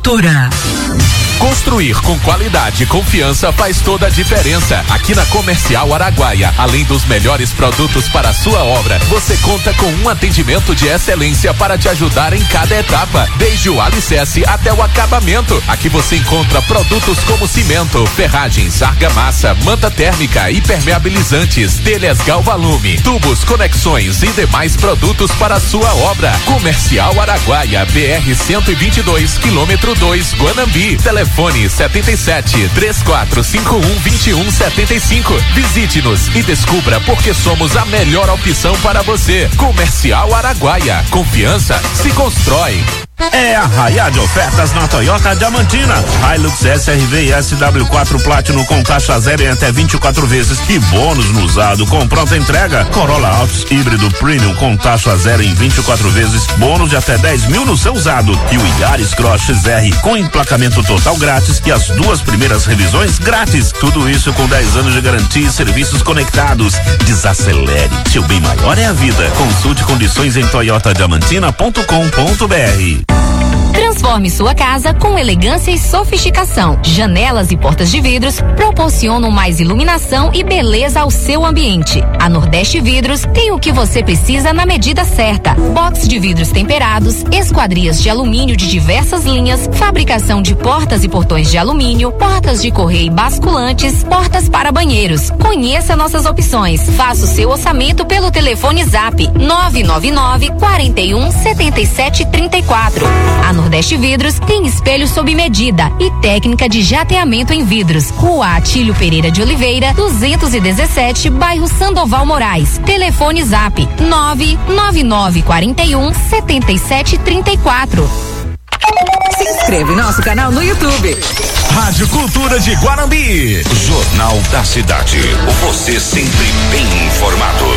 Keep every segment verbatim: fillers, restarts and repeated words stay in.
Cultura. Construir com qualidade e confiança faz toda a diferença. Aqui na Comercial Araguaia, além dos melhores produtos para a sua obra, você conta com um atendimento de excelência para te ajudar em cada etapa, desde o alicerce até o acabamento. Aqui você encontra produtos como cimento, ferragens, argamassa, manta térmica, impermeabilizantes, telhas Galvalume, tubos, conexões e demais produtos para a sua obra. Comercial Araguaia, B R cento e vinte e dois, quilômetro dois, Guanambi. Telefone setenta e sete, três quatro cinco um, vinte e um setenta e cinco. Visite-nos e descubra por que somos a melhor opção para você. Comercial Araguaia. Confiança se constrói. É arraiá de ofertas na Toyota Diamantina. Hilux S R V e S W quatro Platinum com taxa zero em até vinte e quatro vezes e bônus no usado com pronta entrega. Corolla Altis híbrido Premium com taxa zero em vinte e quatro vezes, bônus de até dez mil no seu usado. E o Yaris Cross X R com emplacamento total grátis e as duas primeiras revisões grátis. Tudo isso com dez anos de garantia e serviços conectados. Desacelere, seu bem maior é a vida. Consulte condições em toyota diamantina ponto com ponto b r. Transforme sua casa com elegância e sofisticação. Janelas e portas de vidros proporcionam mais iluminação e beleza ao seu ambiente. A Nordeste Vidros tem o que você precisa na medida certa. Box de vidros temperados, esquadrias de alumínio de diversas linhas, fabricação de portas e portões de alumínio, portas de correio basculantes, portas para banheiros. Conheça nossas opções. Faça o seu orçamento pelo telefone Zap nove nove nove, quarenta e um, setenta e sete, trinta e quatro. A Nordeste Vidros tem espelho sob medida e técnica de jateamento em vidros. Rua Atílio Pereira de Oliveira, duzentos e dezessete, bairro Sandoval Moraes. Telefone Zap nove nove nove, quarenta e um, setenta e sete, trinta e quatro. Se inscreva em nosso canal no YouTube. Rádio Cultura de Guanambi. Jornal da Cidade. Você sempre bem informado.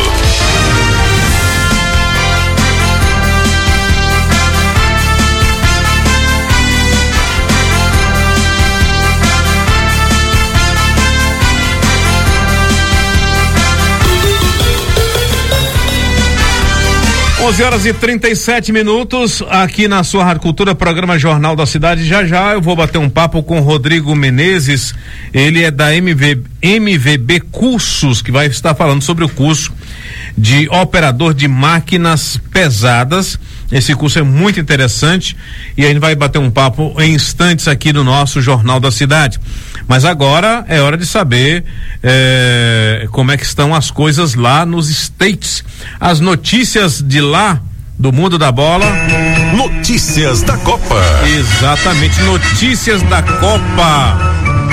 onze horas e trinta e sete minutos, aqui na sua Rádio Cultura, programa Jornal da Cidade. Já já eu vou bater um papo com o Rodrigo Menezes, ele é da M V, M V B Cursos, que vai estar falando sobre o curso de operador de máquinas pesadas. Esse curso é muito interessante e a gente vai bater um papo em instantes aqui no nosso Jornal da Cidade. Mas agora é hora de saber é, como é que estão as coisas lá nos States. As notícias de lá, do mundo da bola. Notícias da Copa. Exatamente, notícias da Copa.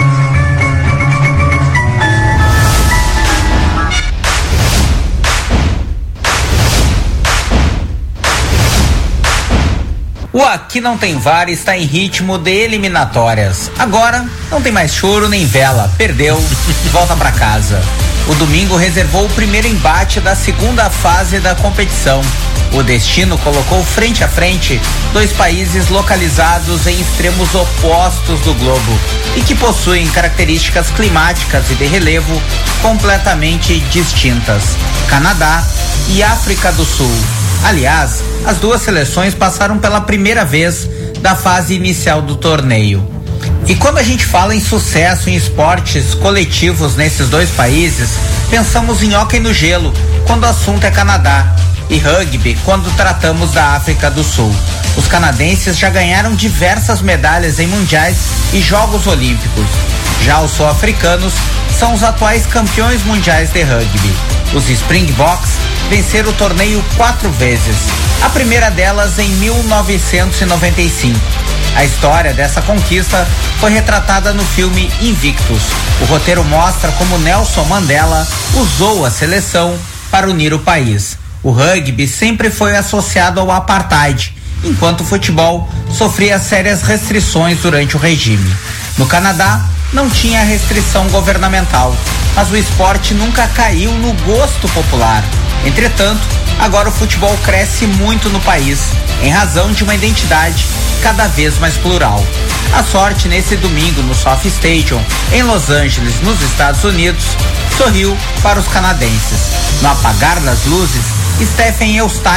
O Aqui Não Tem V A R está em ritmo de eliminatórias. Agora, não tem mais choro nem vela. Perdeu, volta pra casa. O domingo reservou o primeiro embate da segunda fase da competição. O destino colocou frente a frente dois países localizados em extremos opostos do globo e que possuem características climáticas e de relevo completamente distintas: Canadá e África do Sul. Aliás, as duas seleções passaram pela primeira vez da fase inicial do torneio. E quando a gente fala em sucesso em esportes coletivos nesses dois países, pensamos em hóquei no gelo, quando o assunto é Canadá, e rugby, quando tratamos da África do Sul. Os canadenses já ganharam diversas medalhas em mundiais e Jogos Olímpicos. Já os sul-africanos são os atuais campeões mundiais de rugby. Os Springboks venceram o torneio quatro vezes, a primeira delas em mil novecentos e noventa e cinco. A história dessa conquista foi retratada no filme Invictus. O roteiro mostra como Nelson Mandela usou a seleção para unir o país. O rugby sempre foi associado ao apartheid, enquanto o futebol sofria sérias restrições durante o regime. No Canadá, não tinha restrição governamental, mas o esporte nunca caiu no gosto popular. Entretanto, agora o futebol cresce muito no país, em razão de uma identidade cada vez mais plural. A sorte nesse domingo no Sophie Stadium, em Los Angeles, nos Estados Unidos, sorriu para os canadenses. No apagar das luzes, Stephen Eustáquio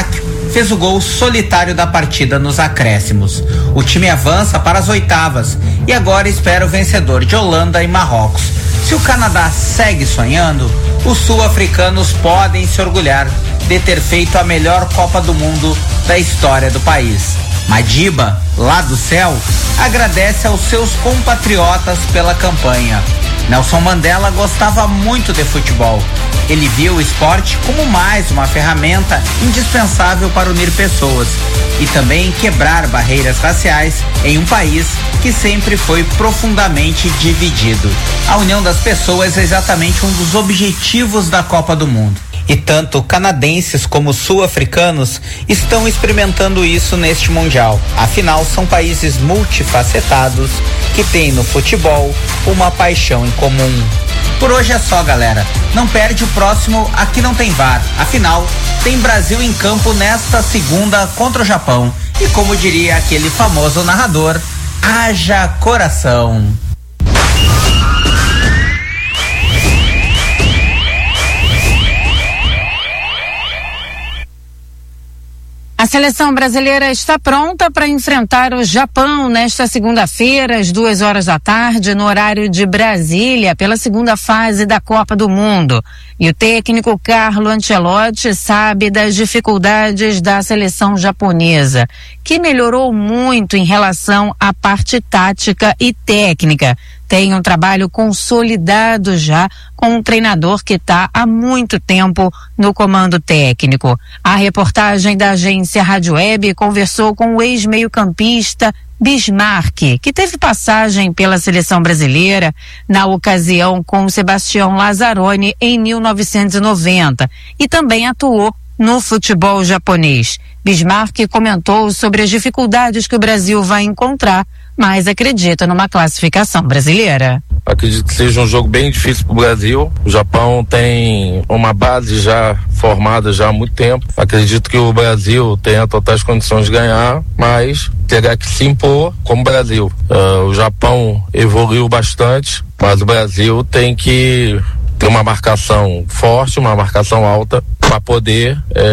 fez o gol solitário da partida nos acréscimos. O time avança para as oitavas e agora espera o vencedor de Holanda e Marrocos. Se o Canadá segue sonhando, os sul-africanos podem se orgulhar de ter feito a melhor Copa do Mundo da história do país. Madiba, lá do céu, agradece aos seus compatriotas pela campanha. Nelson Mandela gostava muito de futebol. Ele via o esporte como mais uma ferramenta indispensável para unir pessoas e também quebrar barreiras raciais em um país que sempre foi profundamente dividido. A união das pessoas é exatamente um dos objetivos da Copa do Mundo. E tanto canadenses como sul-africanos estão experimentando isso neste Mundial. Afinal, são países multifacetados que têm no futebol uma paixão em comum. Por hoje é só, galera. Não perde o próximo Aqui Não Tem V A R. Afinal, tem Brasil em campo nesta segunda contra o Japão. E como diria aquele famoso narrador, haja coração. A seleção brasileira está pronta para enfrentar o Japão nesta segunda-feira, às duas horas da tarde, no horário de Brasília, pela segunda fase da Copa do Mundo. E o técnico Carlo Ancelotti sabe das dificuldades da seleção japonesa, que melhorou muito em relação à parte tática e técnica. Tem um trabalho consolidado já com um treinador que está há muito tempo no comando técnico. A reportagem da agência Rádio Web conversou com o ex-meio-campista Bismarck, que teve passagem pela seleção brasileira na ocasião com Sebastião Lazzaroni em mil novecentos e noventa e também atuou no futebol japonês. Bismarck comentou sobre as dificuldades que o Brasil vai encontrar, mas acredita numa classificação brasileira. Acredito que seja um jogo bem difícil para o Brasil. O Japão tem uma base já formada já há muito tempo. Acredito que o Brasil tenha totais condições de ganhar, mas terá que se impor como Brasil. Uh, o Japão evoluiu bastante, mas o Brasil tem que ter uma marcação forte, uma marcação alta, para poder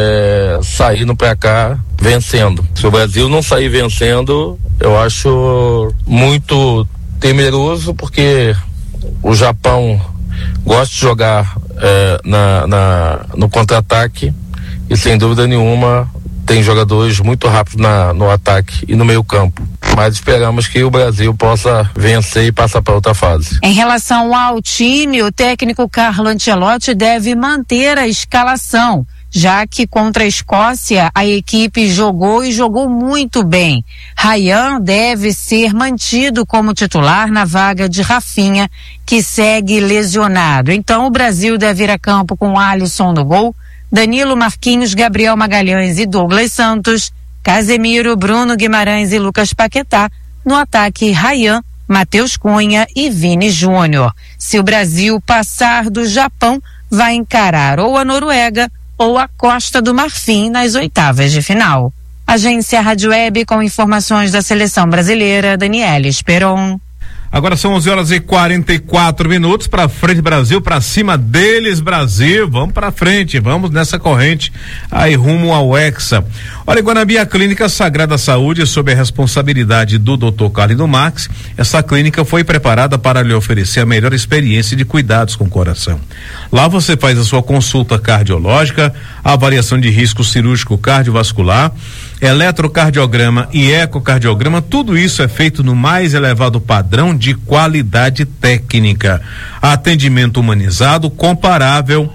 é, sair no placar vencendo. Se o Brasil não sair vencendo, eu acho muito temeroso, porque o Japão gosta de jogar é, na, na, no contra-ataque e, sem dúvida nenhuma, tem jogadores muito rápidos na, no ataque e no meio campo. Mas esperamos que o Brasil possa vencer e passar para outra fase. Em relação ao time, o técnico Carlo Ancelotti deve manter a escalação, já que contra a Escócia a equipe jogou e jogou muito bem. Ryan deve ser mantido como titular na vaga de Rafinha, que segue lesionado. Então o Brasil deve ir a campo com Alisson no gol, Danilo, Marquinhos, Gabriel Magalhães e Douglas Santos, Casemiro, Bruno Guimarães e Lucas Paquetá. No ataque, Ryan, Matheus Cunha e Vini Júnior. Se o Brasil passar do Japão, vai encarar ou a Noruega ou a Costa do Marfim nas oitavas de final. Agência Rádio Web com informações da seleção brasileira, Daniela Esperon. Agora são onze horas e quarenta e quatro minutos. Para frente, Brasil, para cima deles, Brasil. Vamos para frente, vamos nessa corrente aí rumo ao Hexa. Olha, em Guanambi, a Clínica Sagrada Saúde, sob a responsabilidade do doutor Carlinho Marques, essa clínica foi preparada para lhe oferecer a melhor experiência de cuidados com o coração. Lá você faz a sua consulta cardiológica, avaliação de risco cirúrgico cardiovascular, eletrocardiograma e ecocardiograma. Tudo isso é feito no mais elevado padrão de qualidade técnica. Atendimento humanizado comparável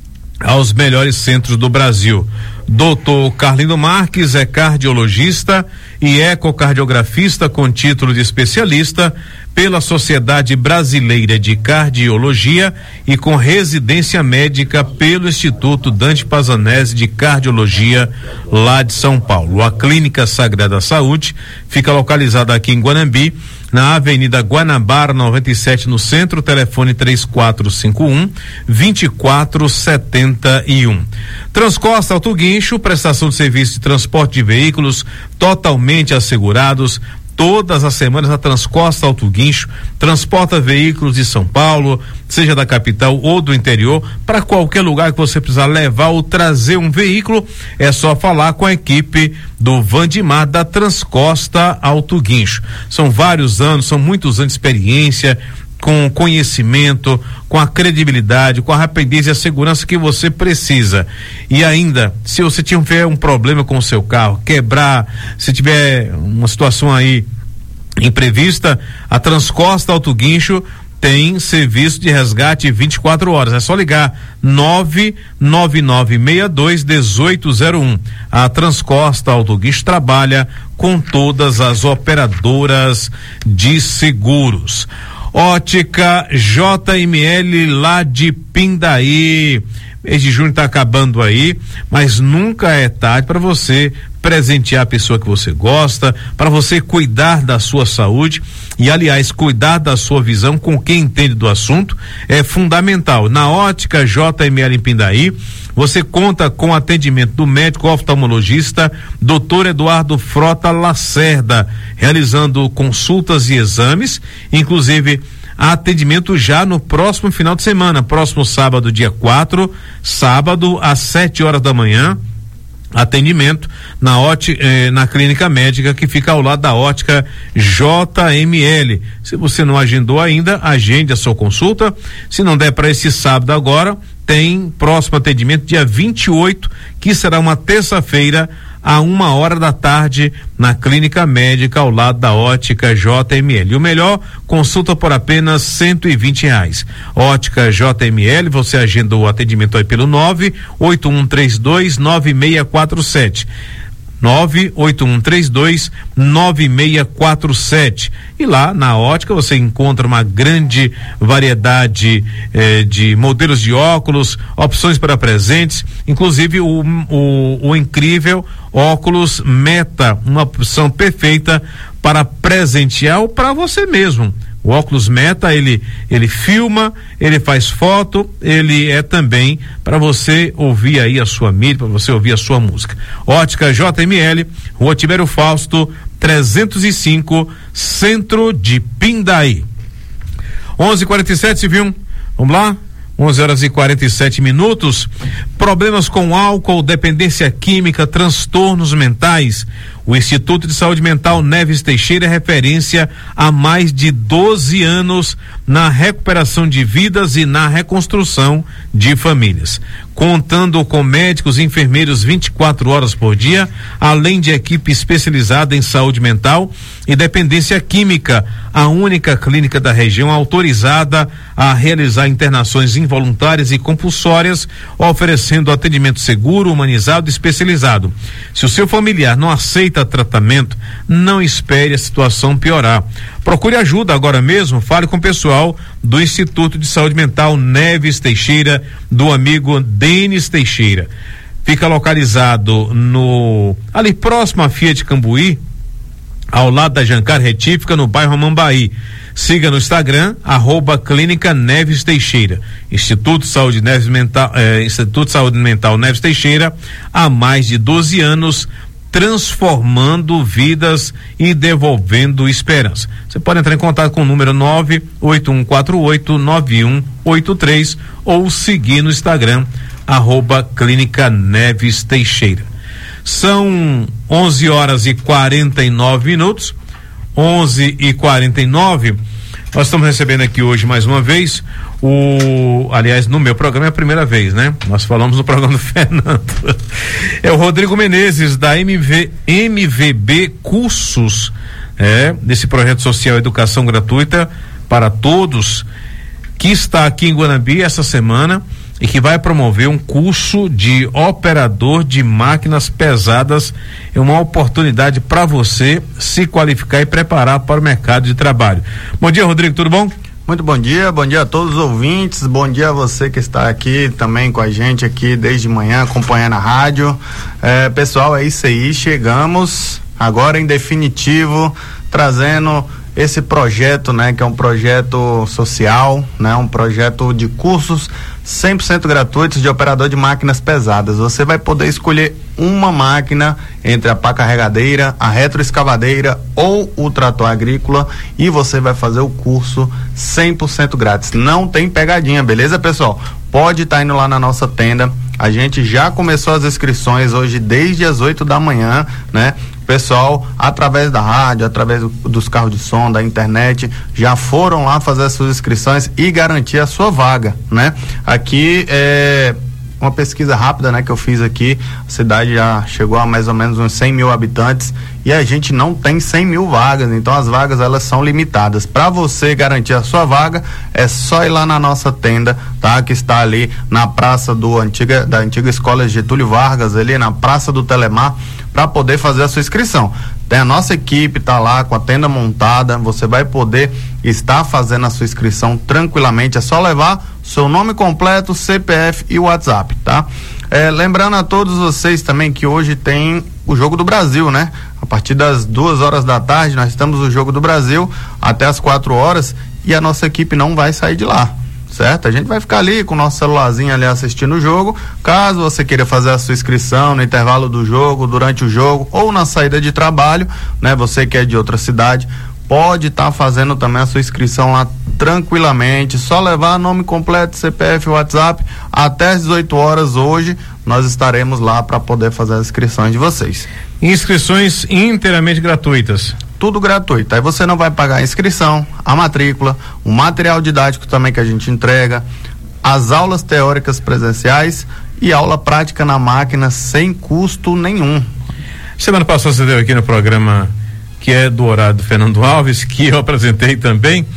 aos melhores centros do Brasil. doutor Carlinho Marques é cardiologista e ecocardiografista com título de especialista pela Sociedade Brasileira de Cardiologia e com residência médica pelo Instituto Dante Pazanese de Cardiologia, lá de São Paulo. A Clínica Sagrada Saúde fica localizada aqui em Guanambi, na Avenida Guanabara noventa e sete, no centro. Telefone três quatro cinco um, dois quatro sete um. Transcosta Auto Guincho, prestação de serviço de transporte de veículos totalmente assegurados, Todas as semanas a Transcosta Auto Guincho transporta veículos de São Paulo, seja da capital ou do interior, para qualquer lugar que você precisar levar ou trazer um veículo, é só falar com a equipe do Vandimar da Transcosta Auto Guincho. São vários anos, são muitos anos de experiência, com conhecimento, com a credibilidade, com a rapidez e a segurança que você precisa. E ainda, se você tiver um problema com o seu carro, quebrar, se tiver uma situação aí imprevista, a Transcosta Auto Guincho tem serviço de resgate vinte e quatro horas. É só ligar nove nove nove seis dois um oito zero um. A Transcosta Auto Guincho trabalha com todas as operadoras de seguros. Ótica J M L lá de Pindaí. Mês de junho está acabando aí, mas nunca é tarde para você presentear a pessoa que você gosta, para você cuidar da sua saúde e, aliás, cuidar da sua visão com quem entende do assunto é fundamental. Na Ótica J M L em Pindaí, você conta com atendimento do médico oftalmologista doutor Eduardo Frota Lacerda, realizando consultas e exames, inclusive atendimento já no próximo final de semana, próximo sábado, dia quatro, sábado às sete horas da manhã. Atendimento na, ótica, eh, na clínica médica que fica ao lado da Ótica J M L. Se você não agendou ainda, agende a sua consulta. Se não der para esse sábado agora, tem próximo atendimento dia vinte e oito, que será uma terça-feira, a uma hora da tarde, na clínica médica ao lado da Ótica J M L. E o melhor, consulta por apenas cento e vinte reais. Ótica J M L, você agendou o atendimento aí pelo nove oito um três dois nove seis quatro sete. nove oito um três dois nove seis quatro sete. E lá na Ótica você encontra uma grande variedade eh, de modelos de óculos, opções para presentes, inclusive o, o, o incrível óculos Meta, uma opção perfeita para presentear ou para você mesmo. O óculos Meta, ele, ele filma, ele faz foto, ele é também para você ouvir aí a sua mídia, para você ouvir a sua música. Ótica J M L, Rua Tibério Fausto, trezentos e cinco, Centro de Pindaí. onze e quarenta e sete, viu? Vamos lá? onze horas e quarenta e sete minutos. Problemas com álcool, dependência química, transtornos mentais. O Instituto de Saúde Mental Neves Teixeira é referência há mais de doze anos na recuperação de vidas e na reconstrução de famílias. Contando com médicos e enfermeiros vinte e quatro horas por dia, além de equipe especializada em saúde mental e dependência química, a única clínica da região autorizada a realizar internações involuntárias e compulsórias, oferecendo atendimento seguro, humanizado e especializado. Se o seu familiar não aceita tratamento, não espere a situação piorar. Procure ajuda agora mesmo, fale com o pessoal do Instituto de Saúde Mental Neves Teixeira, do amigo Denis Teixeira. Fica localizado no ali próximo à Fiat Cambuí, ao lado da Jancar Retífica, no bairro Amambaí. Siga no Instagram, arroba Clínica Neves Teixeira. Instituto de Saúde Neves Mental, eh, Instituto de Saúde Mental Neves Teixeira, há mais de doze anos, transformando vidas e devolvendo esperança. Você pode entrar em contato com o número nove oito um quatro oito nove um oito três ou seguir no Instagram, arroba Clínica Neves Teixeira. São onze horas e quarenta e nove minutos. onze e quarenta e nove. Nós estamos recebendo aqui hoje mais uma vez o, aliás, no meu programa é a primeira vez, né? Nós falamos no programa do Fernando. É o Rodrigo Menezes, da M V, M V B Cursos, é, desse projeto social Educação Gratuita para Todos, que está aqui em Guanambi essa semana e que vai promover um curso de operador de máquinas pesadas. É uma oportunidade para você se qualificar e preparar para o mercado de trabalho. Bom dia, Rodrigo, tudo bom? Muito bom dia, bom dia a todos os ouvintes, bom dia a você que está aqui também com a gente aqui desde manhã acompanhando a rádio. É, pessoal, é isso aí, chegamos agora em definitivo trazendo esse projeto, né, que é um projeto social, né, um projeto de cursos cem por cento gratuitos de operador de máquinas pesadas. Você vai poder escolher uma máquina, entre a pá carregadeira, a retroescavadeira ou o trator agrícola, e você vai fazer o curso cem por cento grátis. Não tem pegadinha, beleza, pessoal? Pode estar tá indo lá na nossa tenda. A gente já começou as inscrições hoje desde as oito da manhã, né? Pessoal, através da rádio, através do, dos carros de som, da internet, já foram lá fazer as suas inscrições e garantir a sua vaga, né? Aqui é uma pesquisa rápida, né, que eu fiz aqui. A cidade já chegou a mais ou menos uns cem mil habitantes e a gente não tem cem mil vagas, então as vagas elas são limitadas. Para você garantir a sua vaga, é só ir lá na nossa tenda, tá? Que está ali na praça do antiga, da antiga escola Getúlio Vargas, ali na Praça do Telemar, para poder fazer a sua inscrição. Tem a nossa equipe, tá lá com a tenda montada, você vai poder estar fazendo a sua inscrição tranquilamente, é só levar seu nome completo, C P F e WhatsApp, tá? É, lembrando a todos vocês também que hoje tem o Jogo do Brasil, né? A partir das duas horas da tarde nós estamos no Jogo do Brasil até as quatro horas e a nossa equipe não vai sair de lá, certo? A gente vai ficar ali com o nosso celularzinho ali assistindo o jogo. Caso você queira fazer a sua inscrição no intervalo do jogo, durante o jogo ou na saída de trabalho, né? Você que é de outra cidade, pode estar tá fazendo também a sua inscrição lá tranquilamente, só levar nome completo, C P F, WhatsApp. Até as dezoito horas hoje nós estaremos lá para poder fazer as inscrições de vocês. Inscrições inteiramente gratuitas. Tudo gratuito. Aí você não vai pagar a inscrição, a matrícula, o material didático também que a gente entrega, as aulas teóricas presenciais e aula prática na máquina sem custo nenhum. Semana passada você deu aqui no programa que é do horário do Fernando Alves, que eu apresentei também.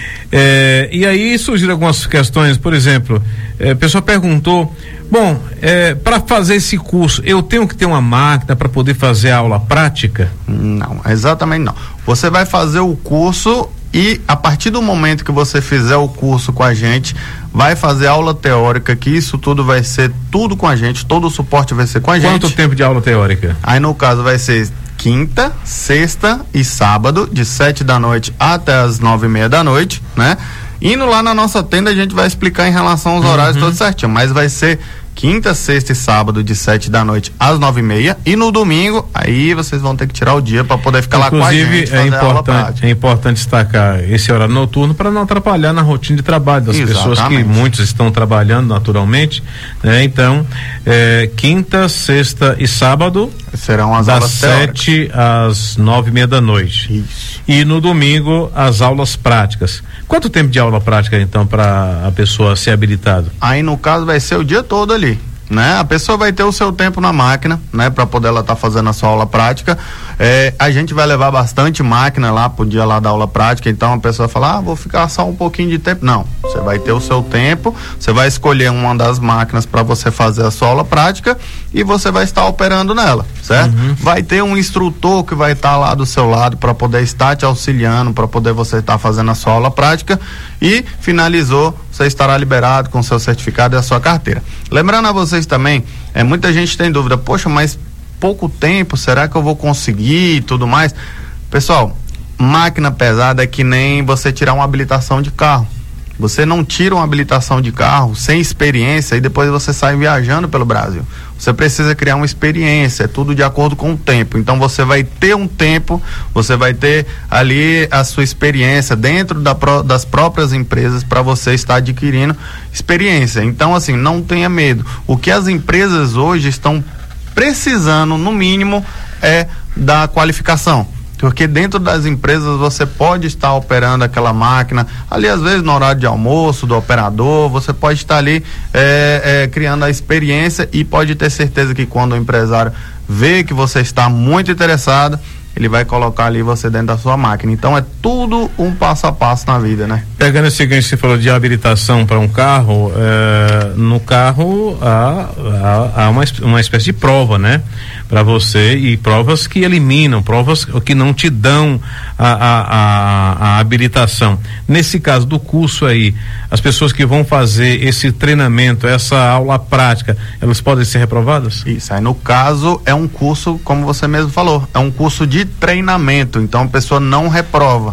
É, e aí surgiram algumas questões, por exemplo, é, a pessoa perguntou, bom, é, para fazer esse curso, eu tenho que ter uma máquina para poder fazer a aula prática? Não, exatamente não. Você vai fazer o curso e a partir do momento que você fizer o curso com a gente, vai fazer aula teórica, que isso tudo vai ser tudo com a gente, todo o suporte vai ser com a gente. Quanto tempo de aula teórica? Aí no caso vai ser quinta, sexta e sábado, de sete da noite até as nove e meia da noite, né? Indo lá na nossa tenda a gente vai explicar em relação aos horários, uhum, todos certinho, mas vai ser quinta, sexta e sábado de sete da noite às nove e meia e no domingo aí vocês vão ter que tirar o dia para poder ficar Inclusive, lá com a gente. É importante, é importante destacar esse horário noturno para não atrapalhar na rotina de trabalho das Exatamente. pessoas que muitos estão trabalhando naturalmente, né? Então, é, quinta, sexta e sábado serão as das aulas sete às nove e meia da noite. Isso. E no domingo as aulas práticas. Quanto tempo de aula prática então para a pessoa ser habilitada? Aí no caso vai ser o dia todo ali, né? A pessoa vai ter o seu tempo na máquina, né? Para poder ela estar tá fazendo a sua aula prática. É, a gente vai levar bastante máquina lá pro dia lá da aula prática, então a pessoa fala, ah, vou ficar só um pouquinho de tempo. Não, você vai ter o seu tempo, você vai escolher uma das máquinas para você fazer a sua aula prática e você vai estar operando nela, certo? Uhum. Vai ter um instrutor que vai estar tá lá do seu lado para poder estar te auxiliando, para poder você estar tá fazendo a sua aula prática e finalizou, você estará liberado com o seu certificado e a sua carteira. Lembrando a vocês também, é, muita gente tem dúvida, poxa, mas pouco tempo, será que eu vou conseguir e tudo mais? Pessoal, máquina pesada é que nem você tirar uma habilitação de carro. Você não tira uma habilitação de carro sem experiência e depois você sai viajando pelo Brasil. Você precisa criar uma experiência, é tudo de acordo com o tempo. Então você vai ter um tempo, você vai ter ali a sua experiência dentro da, das próprias empresas para você estar adquirindo experiência. Então assim, não tenha medo. O que as empresas hoje estão precisando, no mínimo, é da qualificação. Porque dentro das empresas você pode estar operando aquela máquina, ali às vezes no horário de almoço do operador, você pode estar ali é, é, criando a experiência e pode ter certeza que quando o empresário vê que você está muito interessado, ele vai colocar ali você dentro da sua máquina. Então é tudo um passo a passo na vida, né? Pegando esse gancho que você falou de habilitação para um carro, é, no carro há, há, há uma, uma espécie de prova, né? Para você, e provas que eliminam, provas que não te dão a, a, a, a habilitação. Nesse caso do curso aí, as pessoas que vão fazer esse treinamento, essa aula prática, elas podem ser reprovadas? Isso, aí no caso é um curso, como você mesmo falou, é um curso de treinamento, então a pessoa não reprova,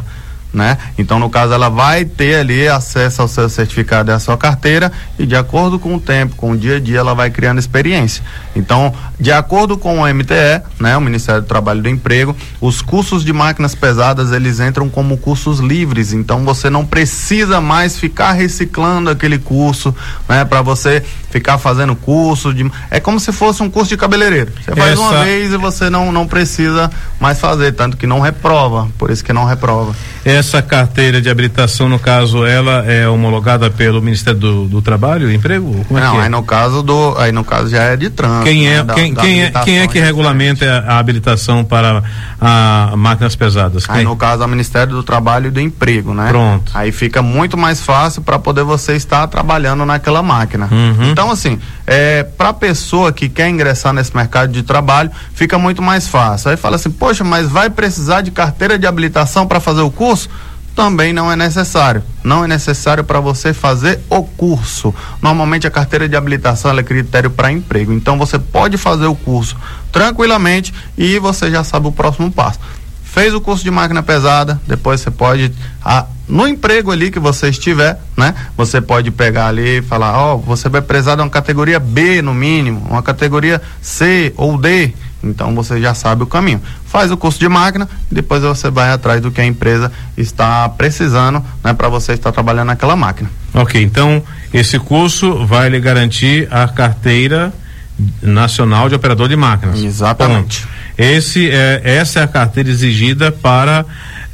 né? Então, no caso, ela vai ter ali acesso ao seu certificado e à sua carteira, e de acordo com o tempo, com o dia a dia, ela vai criando experiência. Então, de acordo com o M T E, né, o Ministério do Trabalho e do Emprego, os cursos de máquinas pesadas, eles entram como cursos livres. Então, você não precisa mais ficar reciclando aquele curso, né, para você ficar fazendo curso de, é como se fosse um curso de cabeleireiro. Você faz Essa... uma vez e você não não precisa mais fazer, tanto que não reprova, por isso que não reprova. Essa carteira de habilitação, no caso, ela é homologada pelo Ministério do, do Trabalho e Emprego? Como é não, que é? aí no caso do, aí no caso já é de trânsito. Quem é, né, da, quem, da quem, é, quem é que regulamenta a, a habilitação para a, a máquinas pesadas? Quem? Aí no caso é o Ministério do Trabalho e do Emprego, né? Pronto. Aí fica muito mais fácil para poder você estar trabalhando naquela máquina. Uhum. Então, assim, é, para a pessoa que quer ingressar nesse mercado de trabalho, fica muito mais fácil. Aí fala assim, poxa, mas vai precisar de carteira de habilitação para fazer o curso? Também não é necessário. Não é necessário para você fazer o curso. Normalmente a carteira de habilitação ela é critério para emprego. Então você pode fazer o curso tranquilamente e você já sabe o próximo passo. Fez o curso de máquina pesada, depois você pode, ah, no emprego ali que você estiver, né? Você pode pegar ali e falar, ó, oh, você vai precisar de uma categoria B no mínimo, uma categoria C ou D. Então você já sabe o caminho. Faz o curso de máquina, depois você vai atrás do que a empresa está precisando, né, para você estar trabalhando naquela máquina. Ok, então esse curso vai lhe garantir a carteira nacional de operador de máquinas. Exatamente. Ponto. Esse é, essa é a carteira exigida para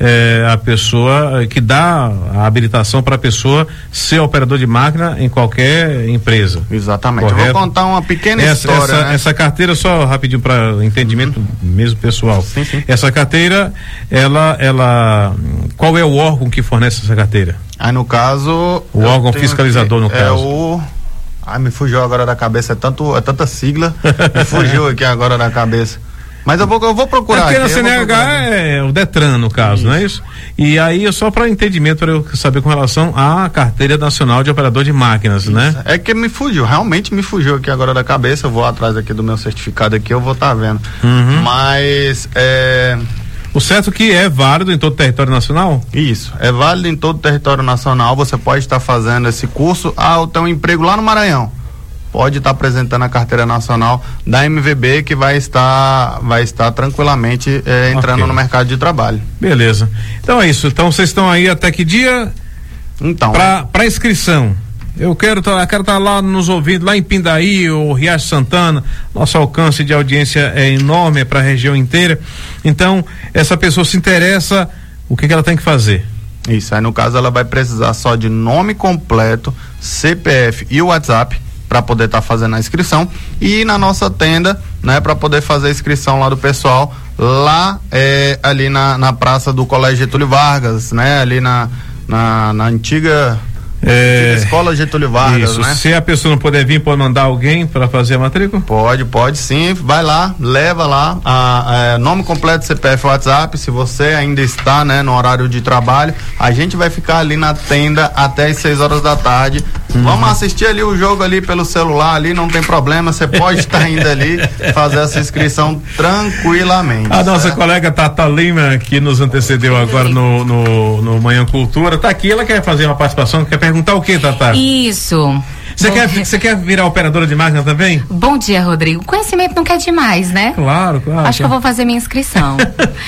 é, a pessoa que dá a habilitação para a pessoa ser operador de máquina em qualquer empresa. Exatamente. Correto? Eu vou contar uma pequena essa, história. Essa, né? essa carteira, só rapidinho para entendimento mesmo pessoal. Sim, sim. Essa carteira, ela, ela, qual é o órgão que fornece essa carteira? Aí no caso. O órgão fiscalizador, no é caso. O. Ai, me fugiu agora da cabeça, é, tanto, é tanta sigla, me fugiu aqui agora da cabeça. Mas eu vou, eu vou procurar. Porque aqui, na C N H é o Detran, no caso, isso. Não é isso? E aí, só para entendimento, para eu saber com relação à carteira nacional de operador de máquinas, isso. Né? É que me fugiu, realmente me fugiu aqui agora da cabeça, eu vou atrás aqui do meu certificado aqui, eu vou estar tá vendo. Uhum. Mas, é... O certo que é válido em todo o território nacional? Isso, é válido em todo o território nacional, você pode estar fazendo esse curso, ah, eu tenho um emprego lá no Maranhão. Pode estar apresentando a carteira nacional da M V B, que vai estar, vai estar tranquilamente é, entrando okay. no mercado de trabalho. Beleza. Então é isso. Então vocês estão aí até que dia? Então. Para inscrição. Eu quero estar tá, quero tá lá nos ouvindo, lá em Pindaí ou Riacho Santana. Nosso alcance de audiência é enorme, é para a região inteira. Então, essa pessoa se interessa, o que, que ela tem que fazer? Isso, aí no caso ela vai precisar só de nome completo, C P F e o WhatsApp para poder estar tá fazendo a inscrição, e na nossa tenda, né, para poder fazer a inscrição lá do pessoal, lá é, ali na, na praça do Colégio Getúlio Vargas, né, ali na, na, na antiga É, Escola Getúlio Vargas, isso. né? Se a pessoa não puder vir, pode mandar alguém para fazer a matrícula? Pode, pode sim. Vai lá, leva lá a, a, nome completo, C P F, WhatsApp. Se você ainda está, né, no horário de trabalho, a gente vai ficar ali na tenda até as seis horas da tarde. Hum. Vamos assistir ali o jogo ali pelo celular, ali não tem problema. Você pode estar indo ali fazer essa inscrição tranquilamente. A nossa certo? colega Tata Lima, que nos antecedeu agora no, no, no Manhã Cultura, tá aqui. Ela quer fazer uma participação, quer perguntar o que, Tata? Isso. Você quer, você quer virar operadora de máquina também? Bom dia, Rodrigo. Conhecimento não quer demais, né? Claro, claro. Acho claro. que eu vou fazer minha inscrição.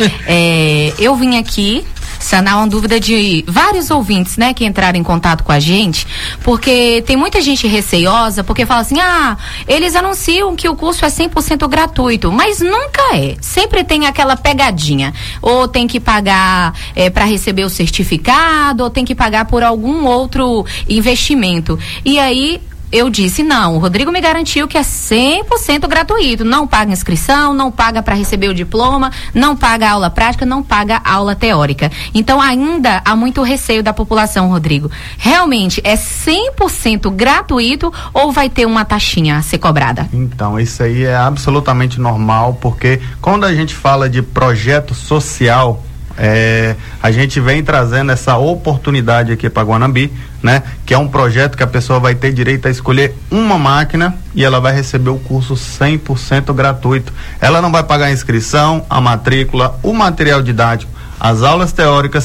é, eu vim aqui sanar uma dúvida de vários ouvintes, né, que entraram em contato com a gente, porque tem muita gente receiosa, porque fala assim, ah, eles anunciam que o curso é cem por cento gratuito, mas nunca é. Sempre tem aquela pegadinha. Ou tem que pagar é, para receber o certificado, ou tem que pagar por algum outro investimento. E aí, eu disse, não, o Rodrigo me garantiu que é cem por cento gratuito, não paga inscrição, não paga para receber o diploma, não paga aula prática, não paga aula teórica. Então ainda há muito receio da população, Rodrigo. Realmente é cem por cento gratuito ou vai ter uma taxinha a ser cobrada? Então, isso aí é absolutamente normal, porque quando a gente fala de projeto social, É, a gente vem trazendo essa oportunidade aqui para Guanambi, né? Que é um projeto que a pessoa vai ter direito a escolher uma máquina e ela vai receber o curso cem por cento gratuito. Ela não vai pagar a inscrição, a matrícula, o material didático, as aulas teóricas,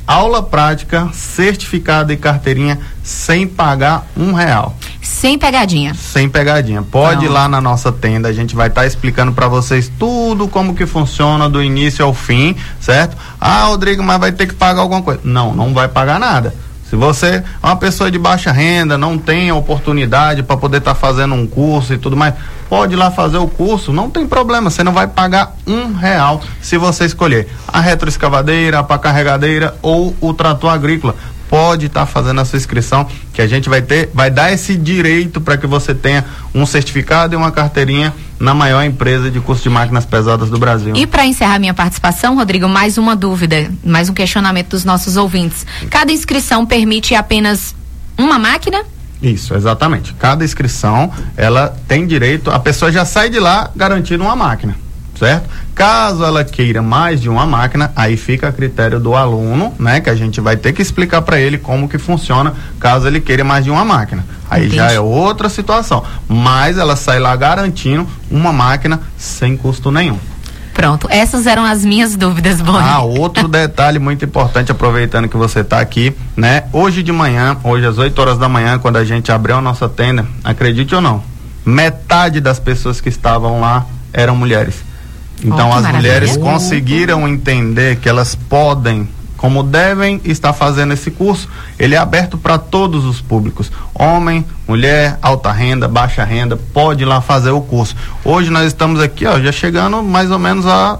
aula prática, certificado e carteirinha sem pagar um real. Sem pegadinha. Sem pegadinha. Pode Não. ir lá na nossa tenda, a gente vai estar tá explicando para vocês tudo como que funciona do início ao fim, certo? Ah, Rodrigo, mas vai ter que pagar alguma coisa. Não, não vai pagar nada. Se você é uma pessoa de baixa renda, não tem oportunidade para poder estar tá fazendo um curso e tudo mais, pode ir lá fazer o curso, não tem problema, você não vai pagar um real se você escolher a retroescavadeira, a pá carregadeira ou o trator agrícola. Pode estar tá fazendo a sua inscrição, que a gente vai ter, vai dar esse direito para que você tenha um certificado e uma carteirinha na maior empresa de curso de máquinas pesadas do Brasil. E para encerrar minha participação, Rodrigo, mais uma dúvida, mais um questionamento dos nossos ouvintes. Cada inscrição permite apenas uma máquina? Isso, exatamente. Cada inscrição, ela tem direito, a pessoa já sai de lá garantindo uma máquina, certo? Caso ela queira mais de uma máquina, aí fica a critério do aluno, né? Que a gente vai ter que explicar para ele como que funciona, caso ele queira mais de uma máquina. Aí Entendi. já é outra situação, mas ela sai lá garantindo uma máquina sem custo nenhum. Pronto, essas eram as minhas dúvidas, Boni. Ah, outro detalhe muito importante, aproveitando que você está aqui, né? Hoje de manhã, hoje às oito horas da manhã, quando a gente abriu a nossa tenda, acredite ou não, metade das pessoas que estavam lá eram mulheres. Então, oh, as maravilha. mulheres conseguiram entender que elas podem, como devem estar fazendo esse curso. Ele é aberto para todos os públicos, homem, mulher, alta renda, baixa renda, pode ir lá fazer o curso. Hoje nós estamos aqui, ó, já chegando mais ou menos a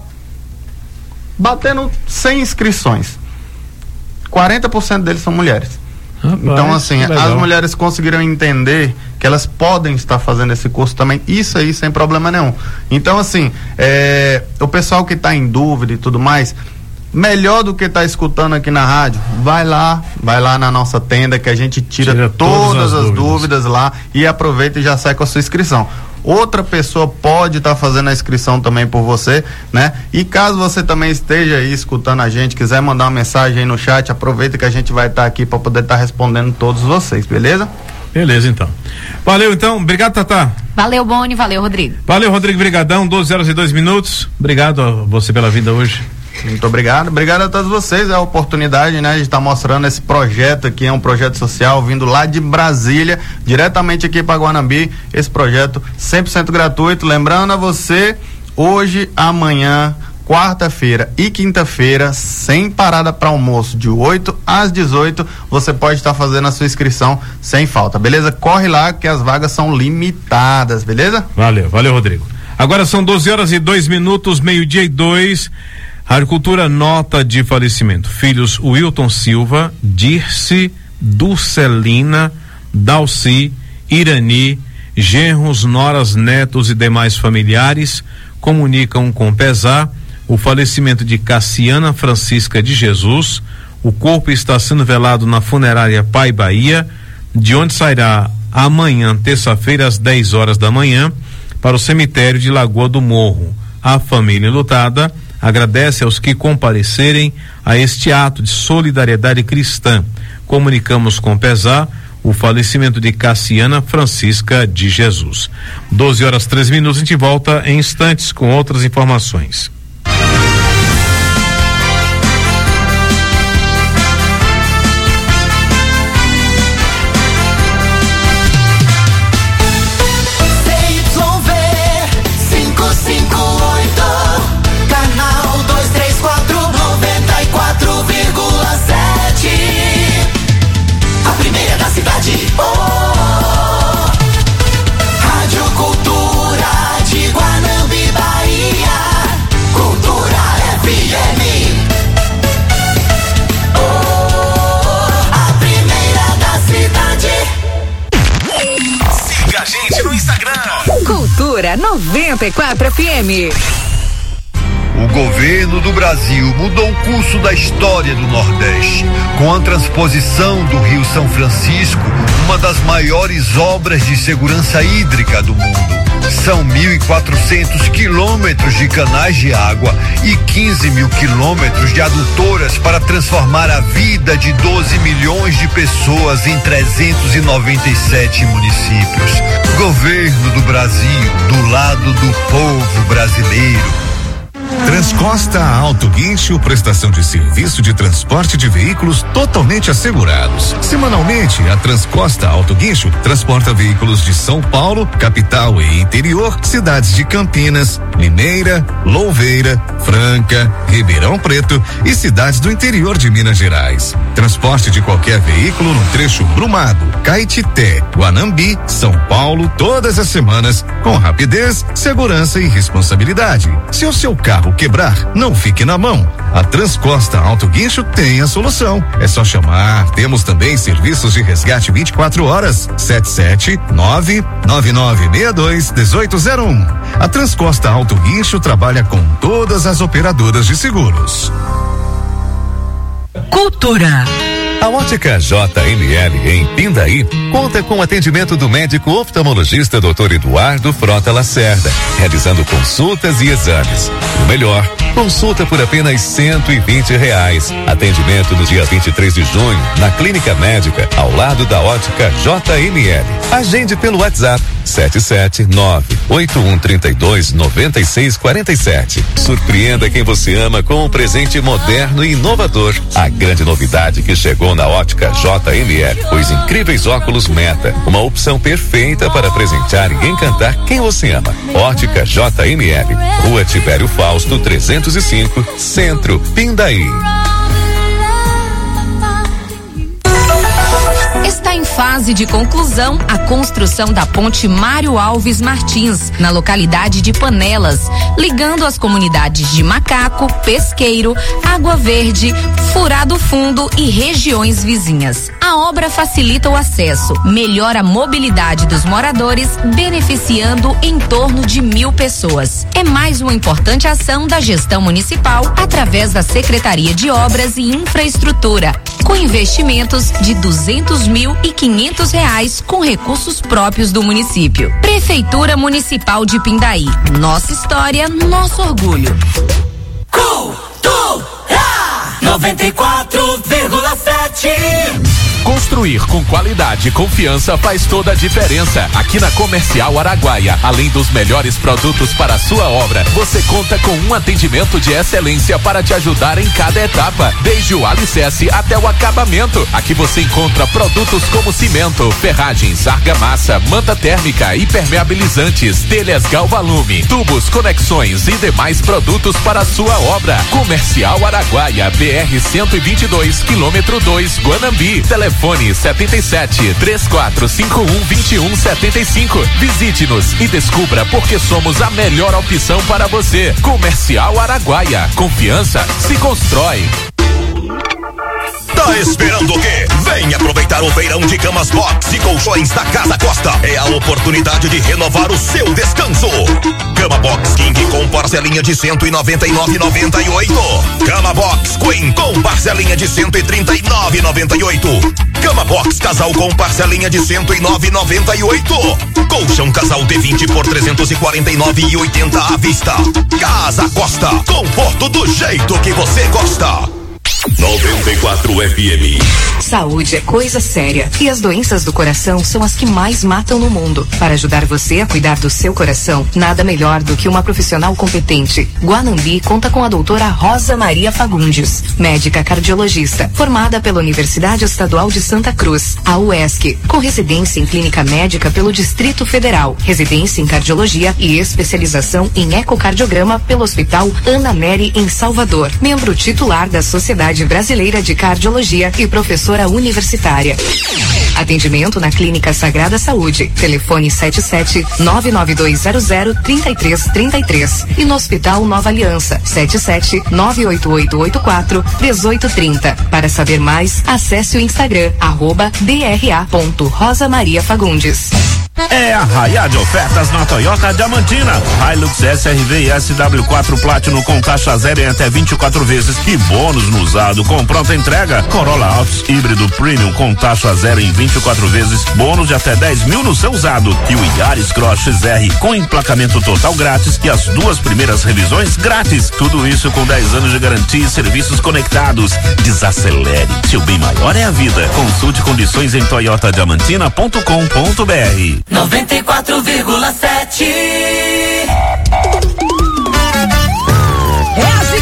batendo cem inscrições. quarenta por cento deles são mulheres. Rapaz, então, assim, as mulheres conseguiram entender que elas podem estar fazendo esse curso também, isso aí sem problema nenhum. Então, assim, é, o pessoal que está em dúvida e tudo mais, melhor do que estar tá escutando aqui na rádio, vai lá, vai lá na nossa tenda que a gente tira, tira todas, todas as, as dúvidas. dúvidas lá e aproveita e já sai com a sua inscrição. Outra pessoa pode estar tá fazendo a inscrição também por você, né? E caso você também esteja aí escutando a gente, quiser mandar uma mensagem aí no chat, aproveita que a gente vai estar tá aqui para poder estar tá respondendo todos vocês, beleza? Beleza, então. Valeu, então. Obrigado, Tatá. Valeu, Boni. Valeu, Rodrigo. Valeu, Rodrigo. Brigadão. doze horas e dois minutos. Obrigado a você pela vinda hoje. Muito obrigado, obrigado a todos vocês, é a oportunidade, né, de estar mostrando esse projeto aqui, é um projeto social vindo lá de Brasília, diretamente aqui para Guanambi, esse projeto cem por cento gratuito, lembrando a você, hoje, amanhã, quarta-feira e quinta-feira, sem parada para almoço, de oito às dezoito, você pode estar fazendo a sua inscrição sem falta, beleza? Corre lá que as vagas são limitadas, beleza? Valeu, valeu, Rodrigo. Agora são doze horas e dois minutos, meio-dia e dois. Agricultura, nota de falecimento. Filhos Wilton Silva, Dirce, Dulcelina, Dalci, Irani, genros, noras, netos e demais familiares comunicam com pesar o falecimento de Cassiana Francisca de Jesus. O corpo está sendo velado na funerária Pai Bahia, de onde sairá amanhã, terça-feira, às dez horas da manhã, para o cemitério de Lagoa do Morro. A família enlutada agradece aos que comparecerem a este ato de solidariedade cristã. Comunicamos com pesar o falecimento de Cassiana Francisca de Jesus. doze horas três minutos, a gente volta em instantes com outras informações. Cultura noventa e quatro F M. O governo do Brasil mudou o curso da história do Nordeste, com a transposição do Rio São Francisco, uma das maiores obras de segurança hídrica do mundo. São mil e quatrocentos quilômetros de canais de água e quinze mil quilômetros de adutoras para transformar a vida de doze milhões de pessoas em trezentos e noventa e sete municípios. Governo do Brasil, do lado do povo brasileiro. Transcorre Transcosta Auto Guincho, prestação de serviço de transporte de veículos totalmente assegurados. Semanalmente, a Transcosta Auto Guincho transporta veículos de São Paulo, capital e interior, cidades de Campinas, Limeira, Louveira, Franca, Ribeirão Preto e cidades do interior de Minas Gerais. Transporte de qualquer veículo no trecho Brumado, Caetité, Guanambi, São Paulo, todas as semanas, com rapidez, segurança e responsabilidade. Se o seu carro quebrar, não fique na mão. A Transcosta Auto Guincho tem a solução. É só chamar. Temos também serviços de resgate vinte e quatro horas. sete sete nove nove nove seis dois um oito zero um. A Transcosta Auto Guincho trabalha com todas as operadoras de seguros. Cultura. A Ótica J M L em Pindaí conta com o atendimento do médico oftalmologista doutor Eduardo Frota Lacerda, realizando consultas e exames. O melhor, consulta por apenas cento e vinte reais. Atendimento no dia vinte e três de junho, na Clínica Médica, ao lado da Ótica J M L. Agende pelo WhatsApp sete sete nove oito um três dois nove seis quatro sete. Surpreenda quem você ama com um presente moderno e inovador. A grande novidade que chegou na Ótica J M L, os incríveis óculos Meta, uma opção perfeita para presentear e encantar quem você ama. Ótica J M L, Rua Tibério Fausto trezentos e cinco, Centro, Pindaí. Está em fase de conclusão a construção da ponte Mário Alves Martins, na localidade de Panelas, ligando as comunidades de Macaco, Pesqueiro, Água Verde, Furado Fundo e regiões vizinhas. A obra facilita o acesso, melhora a mobilidade dos moradores, beneficiando em torno de mil pessoas. É mais uma importante ação da gestão municipal através da Secretaria de Obras e Infraestrutura, com investimentos de duzentos mil e quinhentos reais com recursos próprios do município. Prefeitura Municipal de Pindaí. Nossa história, nosso orgulho. Cultura noventa e quatro vírgula sete. Construir com qualidade e confiança faz toda a diferença. Aqui na Comercial Araguaia, além dos melhores produtos para a sua obra, você conta com um atendimento de excelência para te ajudar em cada etapa, desde o alicerce até o acabamento. Aqui você encontra produtos como cimento, ferragens, argamassa, manta térmica, impermeabilizantes, telhas Galvalume, tubos, conexões e demais produtos para a sua obra. Comercial Araguaia, B R cento e vinte e dois, quilômetro dois, Guanambi. Telefone setenta e sete, três quatro cinco um, vinte e um setenta e cinco. Visite-nos e descubra por que somos a melhor opção para você. Comercial Araguaia. Confiança se constrói. Tá esperando o quê? Vem aproveitar o feirão de camas box e colchões da Casa Costa. É a oportunidade de renovar o seu descanso. Cama Box King com parcelinha de cento e noventa e nove reais e noventa e oito centavos. Cama Box Queen com parcelinha de cento e trinta e nove reais e noventa e oito centavos. Cama Box Casal com parcelinha de cento e nove reais e noventa e oito centavos. Colchão Casal D vinte por trezentos e quarenta e nove reais e oitenta centavos à vista. Casa Costa, conforto do jeito que você gosta. noventa e quatro F M. Saúde é coisa séria e as doenças do coração são as que mais matam no mundo. Para ajudar você a cuidar do seu coração, nada melhor do que uma profissional competente. Guanambi conta com a doutora Rosa Maria Fagundes, médica cardiologista, formada pela Universidade Estadual de Santa Cruz, a U E S C, com residência em clínica médica pelo Distrito Federal, residência em cardiologia e especialização em ecocardiograma pelo Hospital Ana Nery em Salvador, membro titular da Sociedade Brasileira de Cardiologia e professora universitária. Atendimento na Clínica Sagrada Saúde. Telefone sete sete nove nove dois zero zero três três três três e no Hospital Nova Aliança sete sete nove oito oito oito quatro três oito três zero. Para saber mais, acesse o Instagram arroba D R A ponto Rosa Maria Fagundes. É a raia de ofertas na Toyota Diamantina. Hilux S R V e S W quatro Platinum com taxa zero em até vinte e quatro vezes e bônus no usado com pronta entrega. Corolla Altis híbrido Premium com taxa zero em vinte e quatro vezes, bônus de até dez mil no seu usado. E o Yaris Cross X R com emplacamento total grátis e as duas primeiras revisões grátis. Tudo isso com dez anos de garantia e serviços conectados. Desacelere, seu bem maior é a vida. Consulte condições em toyota diamantina ponto com ponto B R. noventa e quatro vírgula sete. É a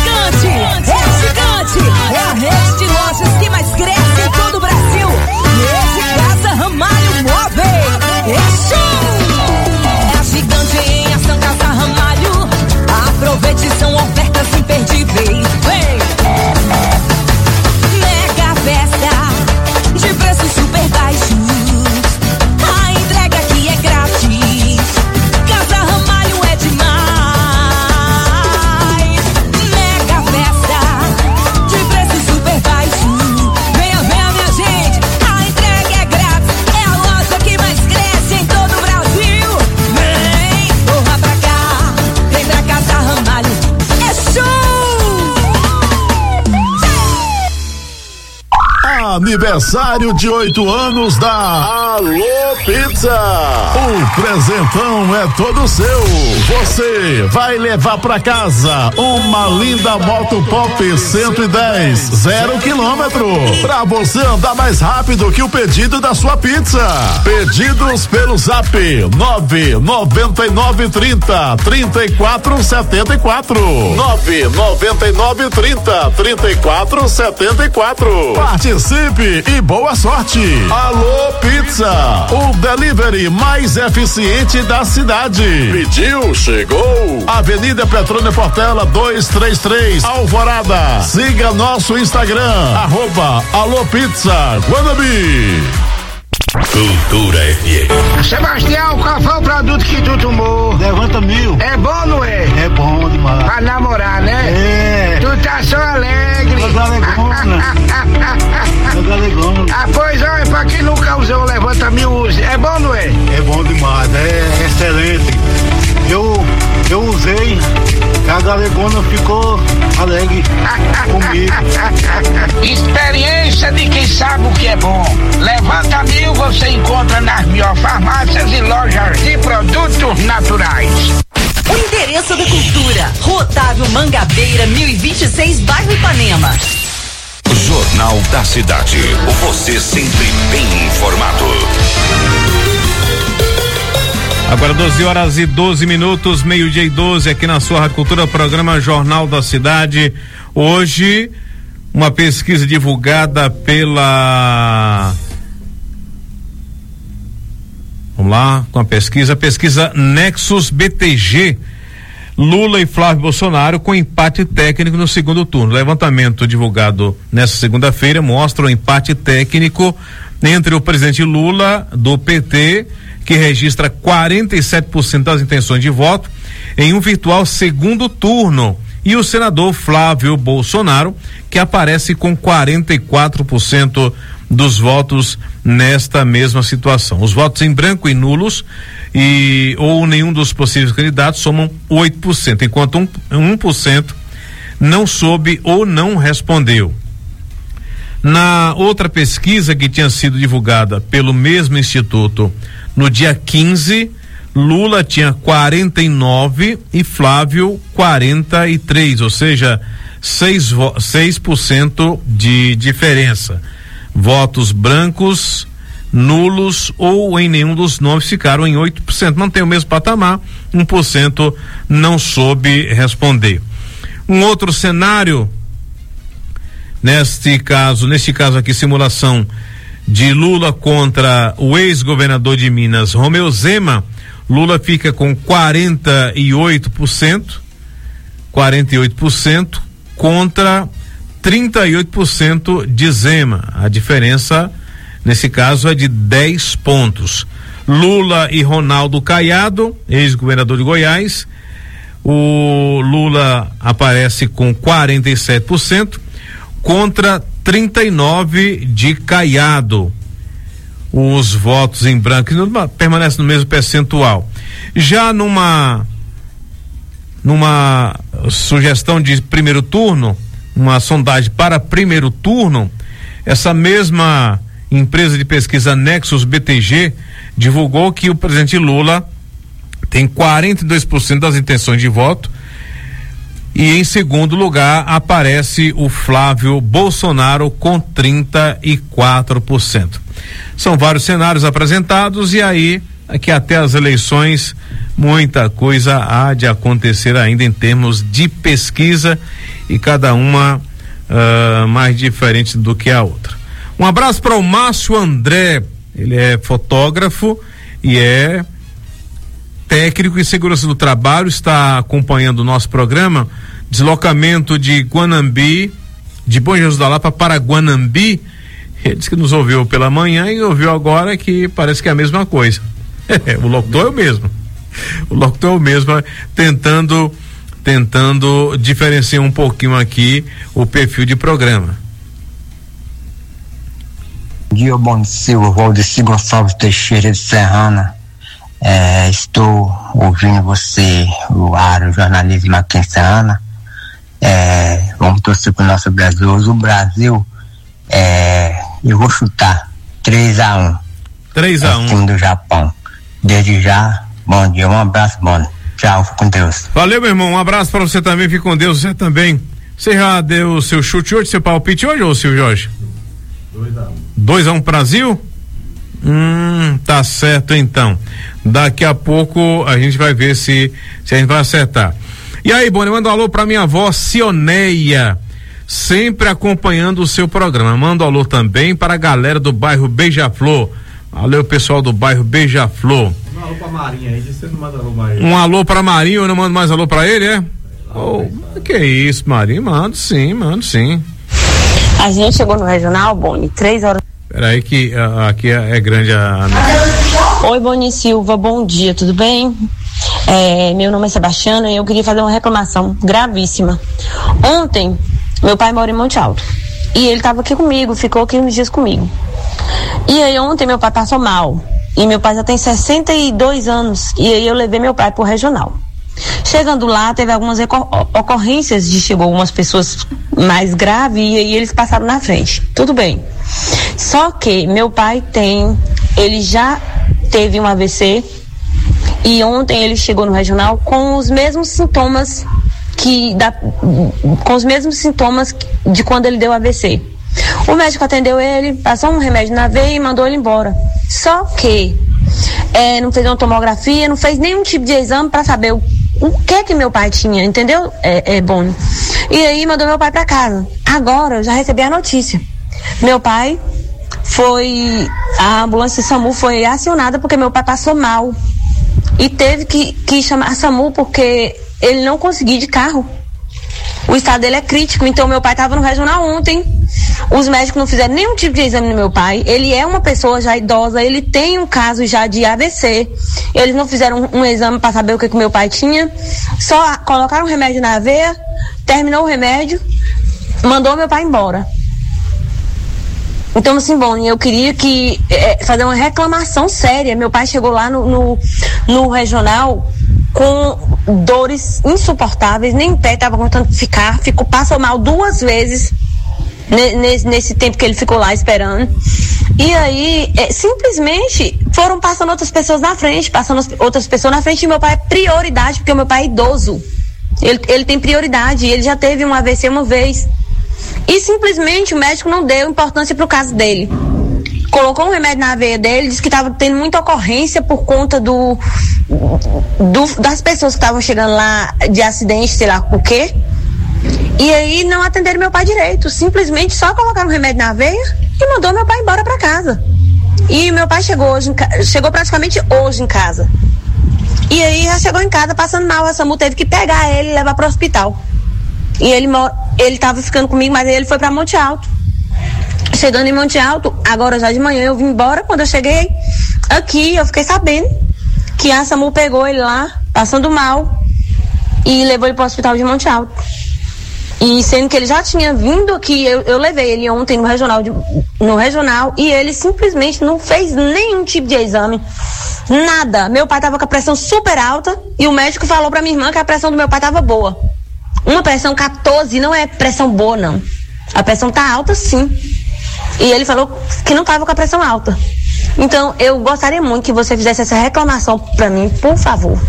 Aniversário de oito anos da Alô Pizza. O presentão é todo seu. Você vai levar pra casa uma linda moto Pop cento e dez, zero quilômetro, pra você andar mais rápido que o pedido da sua pizza. Pedidos pelo Zap nove nove nove trinta, trinta e quatro setenta e quatro. nove nove nove trinta, trinta e quatro setenta e quatro. Participe e boa sorte. Alô Pizza, o delivery mais eficiente da cidade. Pediu, chegou. Avenida Petrônio Portela duzentos e trinta e três, Alvorada. Siga nosso Instagram, arroba Alô Pizza Guanabi. Cultura F M. Sebastião, qual foi o produto que tu tomou? Levanta mil. É bom, não é? É bom demais. Pra namorar, né? É. Tu tá só alegre. Mas alegona. Mas alegona. Ah, pois olha, pra quem nunca usou o Levanta Mil, use. É bom, não é? É bom demais, é excelente. Eu, eu usei, a galegona ficou alegre comigo. Experiência de quem sabe o que é bom. Levanta Mil você encontra nas melhores farmácias e lojas de produtos naturais. O endereço da cultura, Rua Otávio Mangabeira, mil e vinte e seis, bairro Ipanema. Jornal da Cidade. Você sempre bem informado. Agora doze horas e doze minutos, meio-dia e doze, aqui na sua Rádio Cultura, programa Jornal da Cidade. Hoje, uma pesquisa divulgada pela... Vamos lá, com a pesquisa, pesquisa Nexus B T G, Lula e Flávio Bolsonaro com empate técnico no segundo turno. O levantamento divulgado nesta segunda-feira mostra o empate técnico entre o presidente Lula, do P T, que registra quarenta e sete por cento das intenções de voto em um virtual segundo turno, e o senador Flávio Bolsonaro, que aparece com quarenta e quatro por cento dos votos nesta mesma situação. Os votos em branco e nulos e ou nenhum dos possíveis candidatos somam oito por cento, enquanto um, um por cento não soube ou não respondeu. Na outra pesquisa que tinha sido divulgada pelo mesmo instituto no dia quinze, Lula tinha quarenta e nove e Flávio quarenta e três, ou seja, seis por cento de diferença. Votos brancos, nulos ou em nenhum dos nomes ficaram em oito por cento. Mantém o mesmo patamar, um por cento não soube responder. Um outro cenário, neste caso, neste caso aqui, simulação de Lula contra o ex-governador de Minas, Romeu Zema. Lula fica com quarenta e oito por cento, quarenta e oito por cento contra trinta e oito por cento de Zema. A diferença nesse caso é de dez pontos. Lula e Ronaldo Caiado, ex-governador de Goiás. O Lula aparece com quarenta e sete por cento contra trinta e nove por cento de Caiado. Os votos em branco permanecem no mesmo percentual. Já numa numa sugestão de primeiro turno, uma sondagem para primeiro turno, essa mesma empresa de pesquisa Nexus B T G divulgou que o presidente Lula tem quarenta e dois por cento das intenções de voto, e em segundo lugar aparece o Flávio Bolsonaro com trinta e quatro por cento. São vários cenários apresentados, e aí aqui até as eleições muita coisa há de acontecer ainda em termos de pesquisa, e cada uma uh, mais diferente do que a outra. Um abraço para o Márcio André, ele é fotógrafo e é técnico em segurança do trabalho, está acompanhando o nosso programa. Deslocamento de Guanambi, de Bom Jesus da Lapa para Guanambi. Ele disse que nos ouviu pela manhã e ouviu agora, que parece que é a mesma coisa. O locutor é o mesmo. O locutor é o mesmo, tentando tentando diferenciar um pouquinho aqui o perfil de programa. Bom dia, bom dia, Valdeci Gonçalves Teixeira de Serrana. É, estou ouvindo você, o ar, o jornalismo aqui em Serrana. É, vamos torcer para o nosso Brasil. Hoje o Brasil é, eu vou chutar três a um. três a um. Time do Japão. Desde já, bom dia, um abraço, bom. Tchau, fico com Deus. Valeu, meu irmão, um abraço pra você também, fique com Deus, você também. Você já deu o seu chute hoje, seu palpite hoje, ô Silvio Jorge? dois a um. dois a um Brasil? Hum, tá certo então. Daqui a pouco a gente vai ver se, se a gente vai acertar. E aí, Boni, manda um alô pra minha avó Cioneia, sempre acompanhando o seu programa. Manda um alô também para a galera do bairro Beija-Flor. Valeu, pessoal do bairro Beija-Flor. Um alô pra Marinha aí, você não manda alô pra ele. Um alô pra Marinho, eu não mando mais alô pra ele, é? Oh, que isso, Marinho? Mando sim, mando sim. A gente chegou no regional, Boni, três horas. Peraí que uh, aqui é, é grande a... Oi, Boni Silva, bom dia, tudo bem? É, meu nome é Sebastiana e eu queria fazer uma reclamação gravíssima. Ontem, meu pai mora em Monte Alto e ele estava aqui comigo, ficou aqui uns dias comigo. E aí ontem meu pai passou mal e meu pai já tem sessenta e dois anos e aí eu levei meu pai pro regional. Chegando lá, teve algumas ocorrências de chegou algumas pessoas mais graves e aí eles passaram na frente. Tudo bem. Só que meu pai tem, ele já teve um A V C e ontem ele chegou no regional com os mesmos sintomas que da, com os mesmos sintomas de quando ele deu A V C. O médico atendeu ele, passou um remédio na veia e mandou ele embora. Só que é, não fez uma tomografia, não fez nenhum tipo de exame para saber o, o que que meu pai tinha, entendeu? É, é bom. E aí mandou meu pai para casa. Agora eu já recebi a notícia. Meu pai foi, a ambulância SAMU foi acionada porque meu pai passou mal e teve que, que chamar a SAMU porque ele não conseguia ir de carro. O estado dele é crítico, então meu pai estava no regional ontem. Os médicos não fizeram nenhum tipo de exame no meu pai. Ele é uma pessoa já idosa, ele tem um caso já de A V C. Eles não fizeram um, um exame para saber o que que meu pai tinha. Só colocaram o remédio na veia, terminou o remédio, mandou meu pai embora. Então, assim, bom, eu queria que é, fazer uma reclamação séria. Meu pai chegou lá no, no, no regional com dores insuportáveis, nem em pé estava aguentando ficar, ficou, passou mal duas vezes nesse, nesse tempo que ele ficou lá esperando. E aí, é, simplesmente foram passando outras pessoas na frente, passando outras pessoas na frente, e meu pai é prioridade, porque o meu pai é idoso. Ele, ele tem prioridade, ele já teve um A V C uma vez. E simplesmente o médico não deu importância pro caso dele. Colocou um remédio na veia dele, disse que estava tendo muita ocorrência por conta do, do das pessoas que estavam chegando lá de acidente, sei lá o quê. E aí não atenderam meu pai direito, simplesmente só colocaram um remédio na veia e mandou meu pai embora para casa. E meu pai chegou hoje, chegou praticamente hoje em casa. E aí já chegou em casa passando mal, a SAMU teve que pegar ele e levar para o hospital. E ele ele estava ficando comigo, mas ele foi para Monte Alto. Chegando em Monte Alto, agora já de manhã eu vim embora. Quando eu cheguei aqui, eu fiquei sabendo que a SAMU pegou ele lá, passando mal, e levou ele para o hospital de Monte Alto. E sendo que ele já tinha vindo aqui, eu, eu levei ele ontem no regional, de, no regional, e ele simplesmente não fez nenhum tipo de exame, nada. Meu pai estava com a pressão super alta e o médico falou para minha irmã que a pressão do meu pai estava boa. Uma pressão quatorze não é pressão boa, não. A pressão tá alta, sim. E ele falou que não estava com a pressão alta. Então, eu gostaria muito que você fizesse essa reclamação para mim, por favor.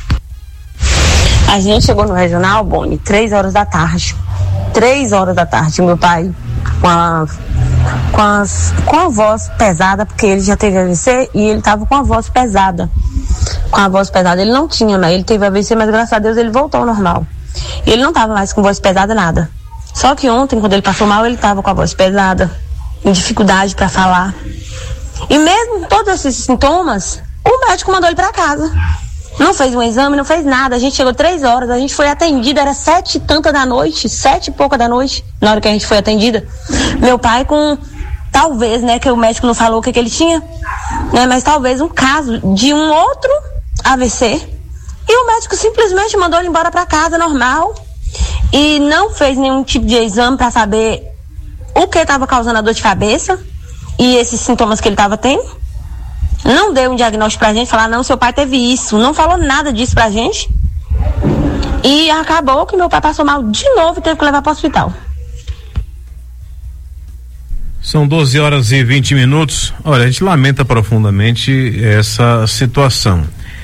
A gente chegou no regional, Boni, três horas da tarde. Três horas da tarde, meu pai com a, com, as, com a voz pesada, porque ele já teve A V C e ele estava com a voz pesada. Com a voz pesada, ele não tinha, né? Ele teve A V C, mas graças a Deus ele voltou ao normal. E ele não estava mais com voz pesada, nada. Só que ontem, quando ele passou mal, ele estava com a voz pesada, em dificuldade para falar. E mesmo com todos esses sintomas, o médico mandou ele para casa. Não fez um exame, não fez nada. A gente chegou três horas, a gente foi atendida, era sete e tanta da noite, sete e pouca da noite, na hora que a gente foi atendida. Meu pai com, talvez, né, que o médico não falou o que, que ele tinha, né, mas talvez um caso de um outro A V C. E o médico simplesmente mandou ele embora para casa, normal, e não fez nenhum tipo de exame para saber o que estava causando a dor de cabeça e esses sintomas que ele estava tendo. Não deu um diagnóstico pra gente, falar, não, seu pai teve isso. Não falou nada disso pra gente. E acabou que meu pai passou mal de novo e teve que levar pro hospital. São doze horas e vinte minutos. Olha, a gente lamenta profundamente essa situação.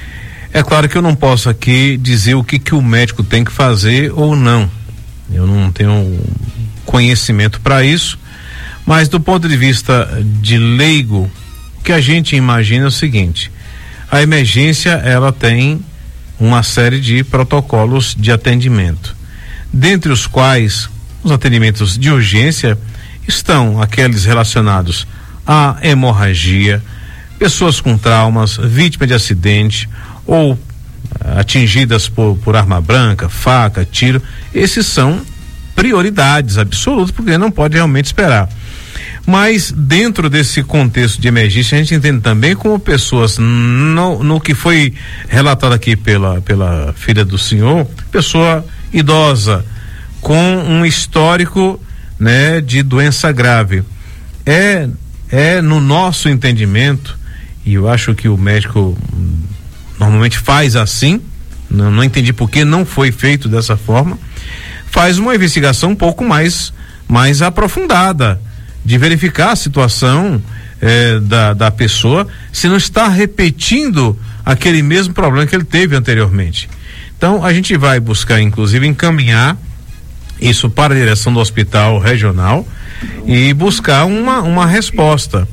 É claro que eu não posso aqui dizer o que, que o médico tem que fazer ou não. Eu não tenho conhecimento para isso, mas do ponto de vista de leigo, o que a gente imagina é o seguinte: a emergência, ela tem uma série de protocolos de atendimento, dentre os quais os atendimentos de urgência estão aqueles relacionados à hemorragia, pessoas com traumas, vítimas de acidente ou atingidas por, por arma branca, faca, tiro. Esses são prioridades absolutas, porque não pode realmente esperar. Mas dentro desse contexto de emergência, a gente entende também como pessoas, no, no que foi relatado aqui pela, pela filha do senhor, pessoa idosa, com um histórico, né, de doença grave. É, é no nosso entendimento, e eu acho que o médico normalmente faz assim, não, não entendi por que não foi feito dessa forma, faz uma investigação um pouco mais, mais aprofundada, de verificar a situação eh, da, da pessoa, se não está repetindo aquele mesmo problema que ele teve anteriormente. Então a gente vai buscar, inclusive, encaminhar isso para a direção do hospital regional e buscar uma, uma resposta.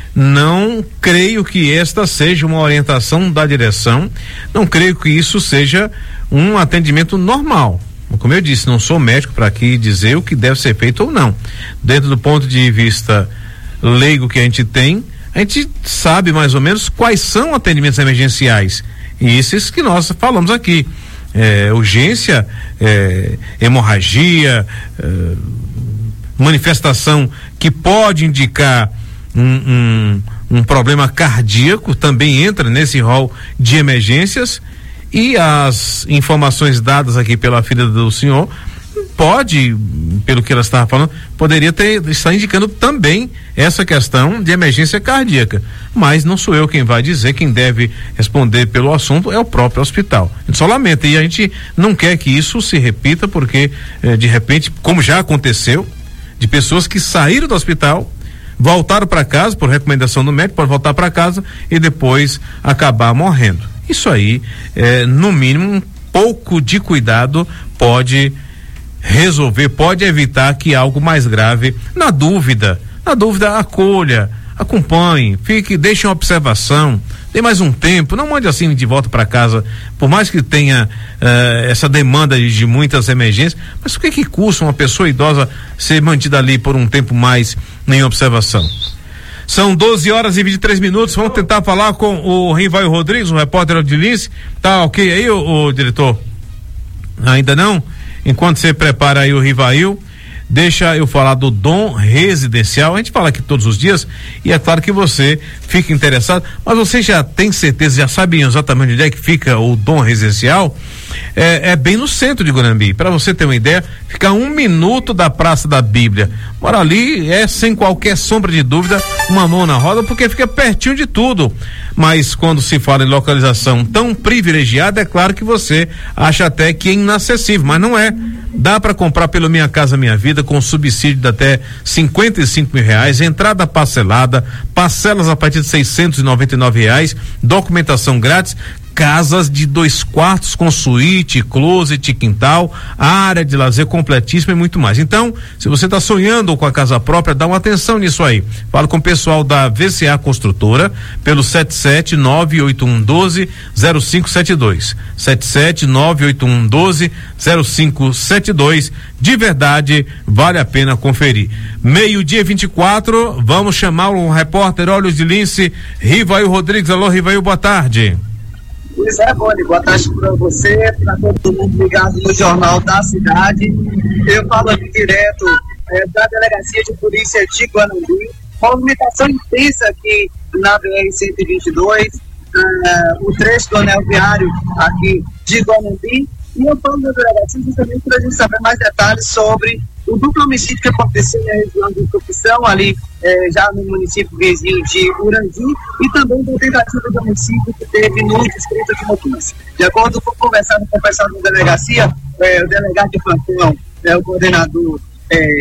Não creio que esta seja uma orientação da direção, não creio que isso seja um atendimento normal. Como eu disse, não sou médico para aqui dizer o que deve ser feito ou não. Dentro do ponto de vista leigo que a gente tem, a gente sabe mais ou menos quais são atendimentos emergenciais, e esses que nós falamos aqui. É, urgência, é, hemorragia, é, manifestação que pode indicar um, um, um problema cardíaco, também entra nesse rol de emergências, e as informações dadas aqui pela filha do senhor pode, pelo que ela estava falando, poderia ter, estar indicando também essa questão de emergência cardíaca, mas não sou eu quem vai dizer, quem deve responder pelo assunto é o próprio hospital. A gente só lamenta, e a gente não quer que isso se repita, porque eh, de repente, como já aconteceu, de pessoas que saíram do hospital, voltaram para casa por recomendação do médico, pode voltar para casa e depois acabar morrendo. Isso aí, eh, no mínimo, um pouco de cuidado pode resolver, pode evitar que algo mais grave, na dúvida, na dúvida, acolha, acompanhe, fique, deixe uma observação, dê mais um tempo, não mande assim de volta para casa, por mais que tenha uh, essa demanda de, de muitas emergências, mas o que que custa uma pessoa idosa ser mantida ali por um tempo mais em observação? São doze horas e vinte e três minutos, vamos tentar falar com o Rivail Rodrigues, o repórter de Lince. Tá ok aí, o, o diretor? Ainda não? Enquanto você prepara aí o Rivail, deixa eu falar do Dom Residencial. A gente fala aqui todos os dias e é claro que você fica interessado, mas você já tem certeza, já sabe exatamente onde é que fica o Dom Residencial? É, é bem no centro de Guanambi. Para você ter uma ideia, fica a um minuto da Praça da Bíblia. Mora ali, é sem qualquer sombra de dúvida uma mão na roda, porque fica pertinho de tudo. Mas quando se fala em localização tão privilegiada, é claro que você acha até que é inacessível, mas não é. Dá para comprar pelo Minha Casa Minha Vida com subsídio de até cinquenta e cinco mil reais, entrada parcelada, parcelas a partir de seiscentos e noventa e nove reais, documentação grátis. Casas de dois quartos com suíte, closet, quintal, área de lazer completíssima e muito mais. Então, se você está sonhando com a casa própria, dá uma atenção nisso aí. Fala com o pessoal da V C A Construtora pelo sete sete nove oito um um dois zero cinco sete dois. sete sete nove oito um um dois zero cinco sete dois. De verdade, vale a pena conferir. Meio-dia vinte e quatro, vamos chamar o repórter Olhos de Lince, Rivail Rodrigues. Alô, Rivail, boa tarde. Pois é, Boni, boa tarde para você, para todo mundo ligado no Jornal da Cidade. Eu falo aqui direto é, da Delegacia de Polícia de Guanambi. Movimentação intensa aqui na B R cento e vinte e dois, uh, o trecho do anel viário aqui de Guanambi. E eu falo da delegacia justamente para a gente saber mais detalhes sobre o duplo homicídio que aconteceu na região de Profissão, ali eh, já no município vizinho de Urandi, e também da tentativa de homicídio que teve no distrito de Motuns. De acordo com o conversado com o pessoal da delegacia, eh, o delegado de plantão, eh, o coordenador eh,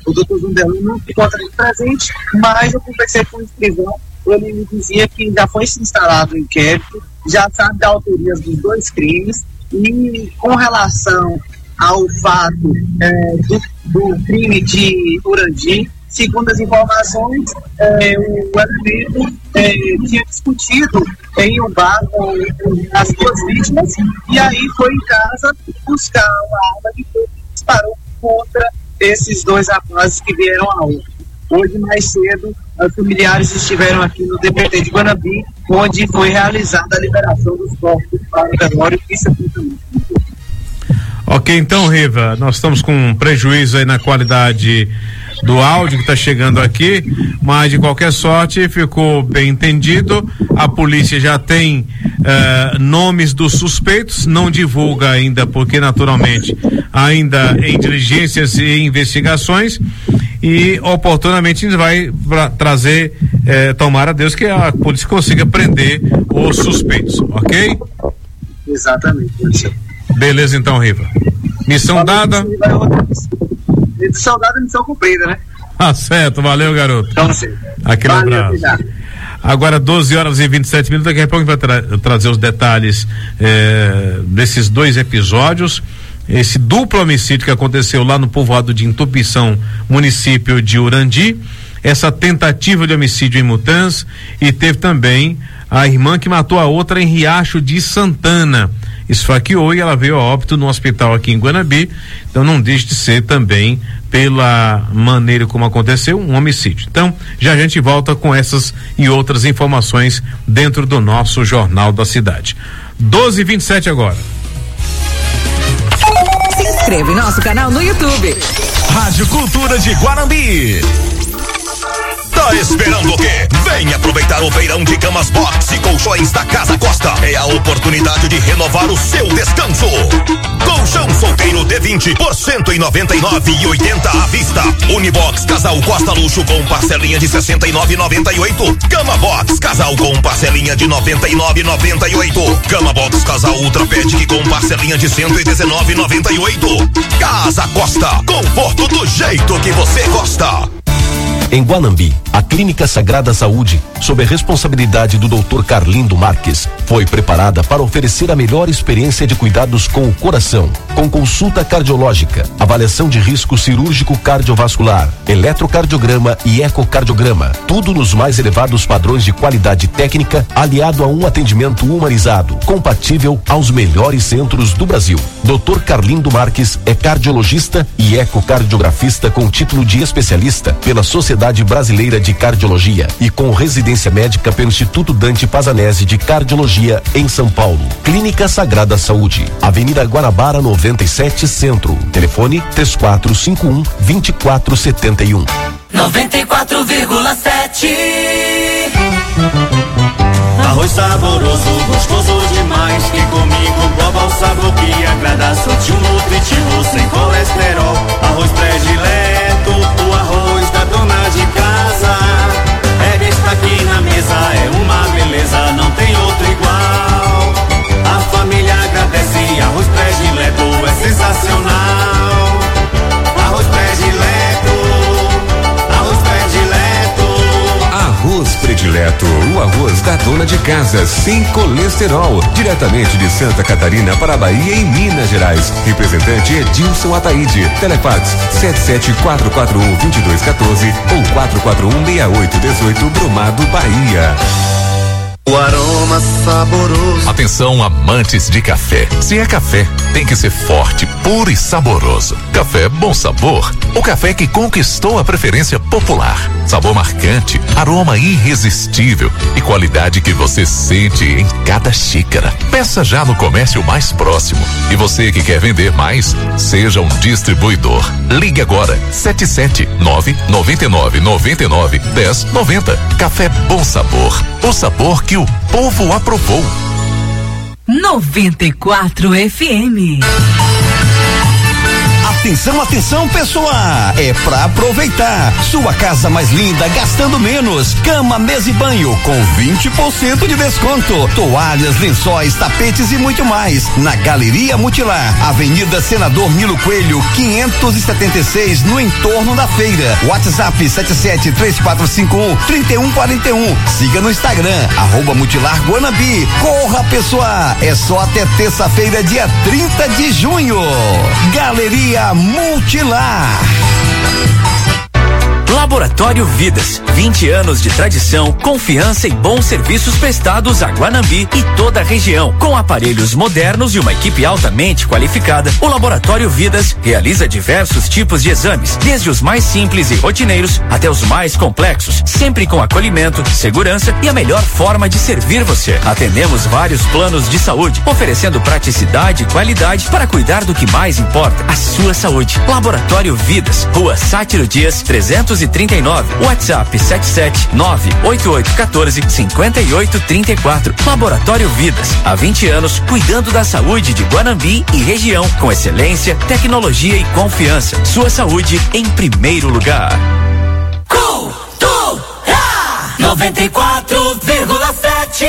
o doutor Zundelão não se encontra ali presente, mas eu conversei com o escrivão, ele me dizia que já foi instalado o inquérito, já sabe da autoria dos dois crimes, e com relação ao fato é, do, do crime de Urandi, segundo as informações, é, o elemento é, tinha discutido em um bar com as duas vítimas, e aí foi em casa buscar uma arma e disparou contra esses dois rapazes que vieram a óbito. Hoje, mais cedo, os familiares estiveram aqui no D P T de Guanambi, onde foi realizada a liberação dos corpos para o velório e sepultamento. Ok, então, Riva, nós estamos com um prejuízo aí na qualidade do áudio que está chegando aqui, mas de qualquer sorte ficou bem entendido. A polícia já tem uh, nomes dos suspeitos, não divulga ainda porque naturalmente ainda em diligências e investigações, e oportunamente a gente vai pra, trazer, eh, tomara a Deus que a polícia consiga prender os suspeitos, ok? Exatamente. Beleza então, Riva. Missão dada. Missão dada, missão cumprida, né? Ah, certo, valeu, garoto. Então, sim. Aquele Valeu, abraço. obrigado. Agora doze horas e vinte e sete minutos, daqui a pouco a gente vai tra- trazer os detalhes eh, desses dois episódios. Esse duplo homicídio que aconteceu lá no povoado de Entupição, município de Urandi, essa tentativa de homicídio em Mutãs, e teve também a irmã que matou a outra em Riacho de Santana, esfaqueou e ela veio a óbito no hospital aqui em Guanambi. Então não deixe de ser também, pela maneira como aconteceu, um homicídio. Então já a gente volta com essas e outras informações dentro do nosso Jornal da Cidade. doze e vinte e sete agora. Se inscreva em nosso canal no YouTube. Rádio Cultura de Guanambi. Tá esperando o quê? Vem aproveitar o feirão de camas box e colchões da Casa Costa. É a oportunidade de renovar o seu descanso. Colchão solteiro D vinte por cento e noventa e nove reais e oitenta centavos à vista. Unibox Casal Costa Luxo com parcelinha de sessenta e nove reais e noventa e oito centavos. Cama Box Casal com parcelinha de noventa e nove reais e noventa e oito centavos. Cama Box Casal Ultra Pedic com parcelinha de cento e dezenove reais e noventa e oito centavos. Casa Costa, conforto do jeito que você gosta. Em Guanambi, a Clínica Sagrada Saúde, sob a responsabilidade do doutor Carlindo Marques, foi preparada para oferecer a melhor experiência de cuidados com o coração, com consulta cardiológica, avaliação de risco cirúrgico cardiovascular, eletrocardiograma e ecocardiograma, tudo nos mais elevados padrões de qualidade técnica, aliado a um atendimento humanizado, compatível aos melhores centros do Brasil. doutor Carlindo Marques é cardiologista e ecocardiografista com título de especialista pela Sociedade Brasileira de Cardiologia e com residência médica pelo Instituto Dante Pazanese de Cardiologia em São Paulo. Clínica Sagrada Saúde, Avenida Guanabara noventa e sete Centro. Telefone três quatro cinco um, dois quatro sete um. noventa e quatro vírgula sete. Arroz saboroso, gostoso demais. Que comigo prova o sabor que agrada. Sutil, nutritivo, sem colesterol. Arroz predileto, o arroz da dona de casa. É vista aqui na mesa, é uma beleza, não tem outro igual. A família agradece, arroz predileto é sensacional. Arroz predileto, arroz predileto. Arroz Predileto, o arroz da dona de casa, sem colesterol, diretamente de Santa Catarina para a Bahia e Minas Gerais. Representante Edilson Ataíde. Telefax sete sete quatro quatro um, dois dois um quatro ou quatro quatro um, seis oito um oito, Brumado, Bahia. O aroma saboroso. Atenção, amantes de café. Se é café, tem que ser forte, puro e saboroso. Café Bom Sabor, o café que conquistou a preferência popular. Sabor marcante, aroma irresistível e qualidade que você sente em cada xícara. Peça já no comércio mais próximo. E você que quer vender mais, seja um distribuidor. Ligue agora, sete sete nove, nove nove, nove nove, um zero nove zero. Café Bom Sabor, o sabor que o povo aprovou. noventa e quatro F M. A Atenção, atenção, pessoal! É pra aproveitar. Sua casa mais linda, gastando menos. Cama, mesa e banho com vinte por cento de desconto. Toalhas, lençóis, tapetes e muito mais. Na Galeria Multilar, Avenida Senador Nilo Coelho, quinhentos e setenta e seis, no entorno da feira. WhatsApp sete sete três quatro cinco um, três um quatro um. Siga no Instagram, arroba Multilar Guanambi. Corra, pessoal! É só até terça-feira, dia trinta de junho. Galeria Multilar. Laboratório Vidas, vinte anos de tradição, confiança e bons serviços prestados a Guanambi e toda a região. Com aparelhos modernos e uma equipe altamente qualificada, o Laboratório Vidas realiza diversos tipos de exames, desde os mais simples e rotineiros até os mais complexos, sempre com acolhimento, segurança e a melhor forma de servir você. Atendemos vários planos de saúde, oferecendo praticidade e qualidade para cuidar do que mais importa, a sua saúde. Laboratório Vidas, Rua Sátiro Dias, trezentos e trinta e nove, WhatsApp sete sete nove oito oito um quatro cinco oito três quatro. Laboratório Vidas, há vinte anos cuidando da saúde de Guanambi e região com excelência, tecnologia e confiança. Sua saúde em primeiro lugar. Cultura noventa e quatro vírgula sete.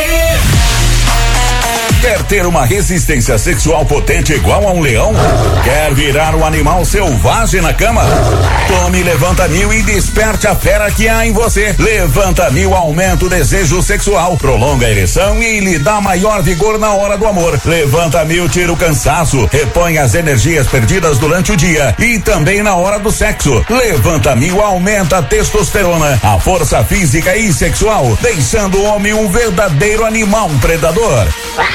Quer ter uma resistência sexual potente igual a um leão? Quer virar um animal selvagem na cama? Tome Levanta Mil e desperte a fera que há em você. Levanta Mil aumenta o desejo sexual, prolonga a ereção e lhe dá maior vigor na hora do amor. Levanta Mil tira o cansaço, repõe as energias perdidas durante o dia e também na hora do sexo. Levanta Mil aumenta a testosterona, a força física e sexual, deixando o homem um verdadeiro animal predador.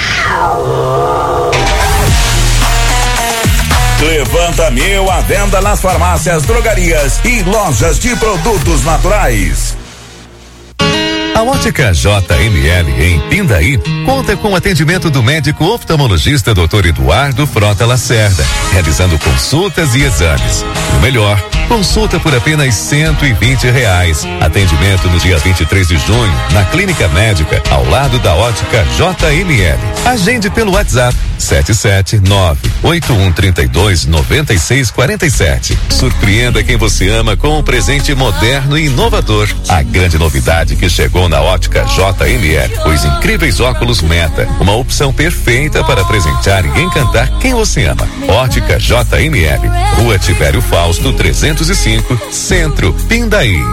Levanta Mil à venda nas farmácias, drogarias e lojas de produtos naturais. A Ótica J M L em Pindaí conta com atendimento do médico oftalmologista doutor Eduardo Frota Lacerda, realizando consultas e exames. O melhor, consulta por apenas cento e vinte reais. Atendimento no dia vinte e três de junho, na Clínica Médica, ao lado da Ótica J M L. Agende pelo WhatsApp sete sete nove oito um três dois nove seis quatro sete. Surpreenda quem você ama com um presente moderno e inovador. A grande novidade que chegou na Ótica J M L, os incríveis óculos Meta, uma opção perfeita para presentear e encantar quem você ama. Ótica J M L, Rua Tibério Fausto trezentos e cinco, Centro, Pindaí.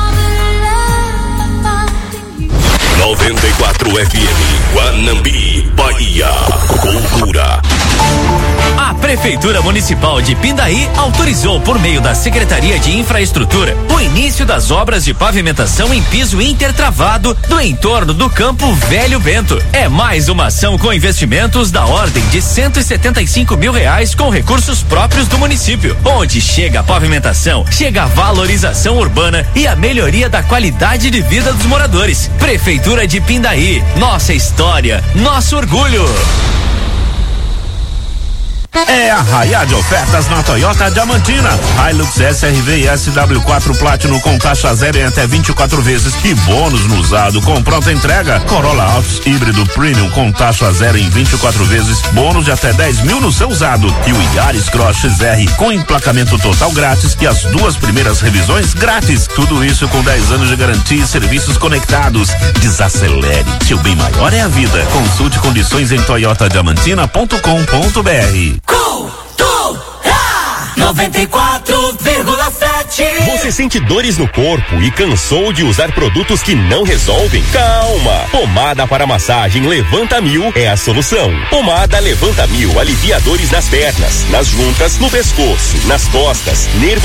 noventa e quatro F M, Guanambi, Bahia. Cultura. A Prefeitura Municipal de Pindaí autorizou, por meio da Secretaria de Infraestrutura, o início das obras de pavimentação em piso intertravado do entorno do Campo Velho Bento. É mais uma ação com investimentos da ordem de cento e setenta e cinco mil reais com recursos próprios do município. Onde chega a pavimentação, chega a valorização urbana e a melhoria da qualidade de vida dos moradores. Prefeitura de Pindaí, nossa história, nosso orgulho. É arraiá de ofertas na Toyota Diamantina. Hilux S R V e S W quatro Platinum com taxa zero em até vinte e quatro vezes e bônus no usado com pronta entrega. Corolla Altis híbrido Premium com taxa zero em vinte e quatro vezes, bônus de até dez mil no seu usado. E o Yaris Cross X R com emplacamento total grátis e as duas primeiras revisões grátis. Tudo isso com dez anos de garantia e serviços conectados. Desacelere, seu bem maior é a vida. Consulte condições em toyota diamantina ponto com ponto b r. Cultura noventa e quatro vírgula sete. Você sente dores no corpo e cansou de usar produtos que não resolvem? Calma! Pomada para massagem Levanta Mil é a solução. Pomada Levanta Mil alivia dores nas pernas, nas juntas, no pescoço, nas costas, nervos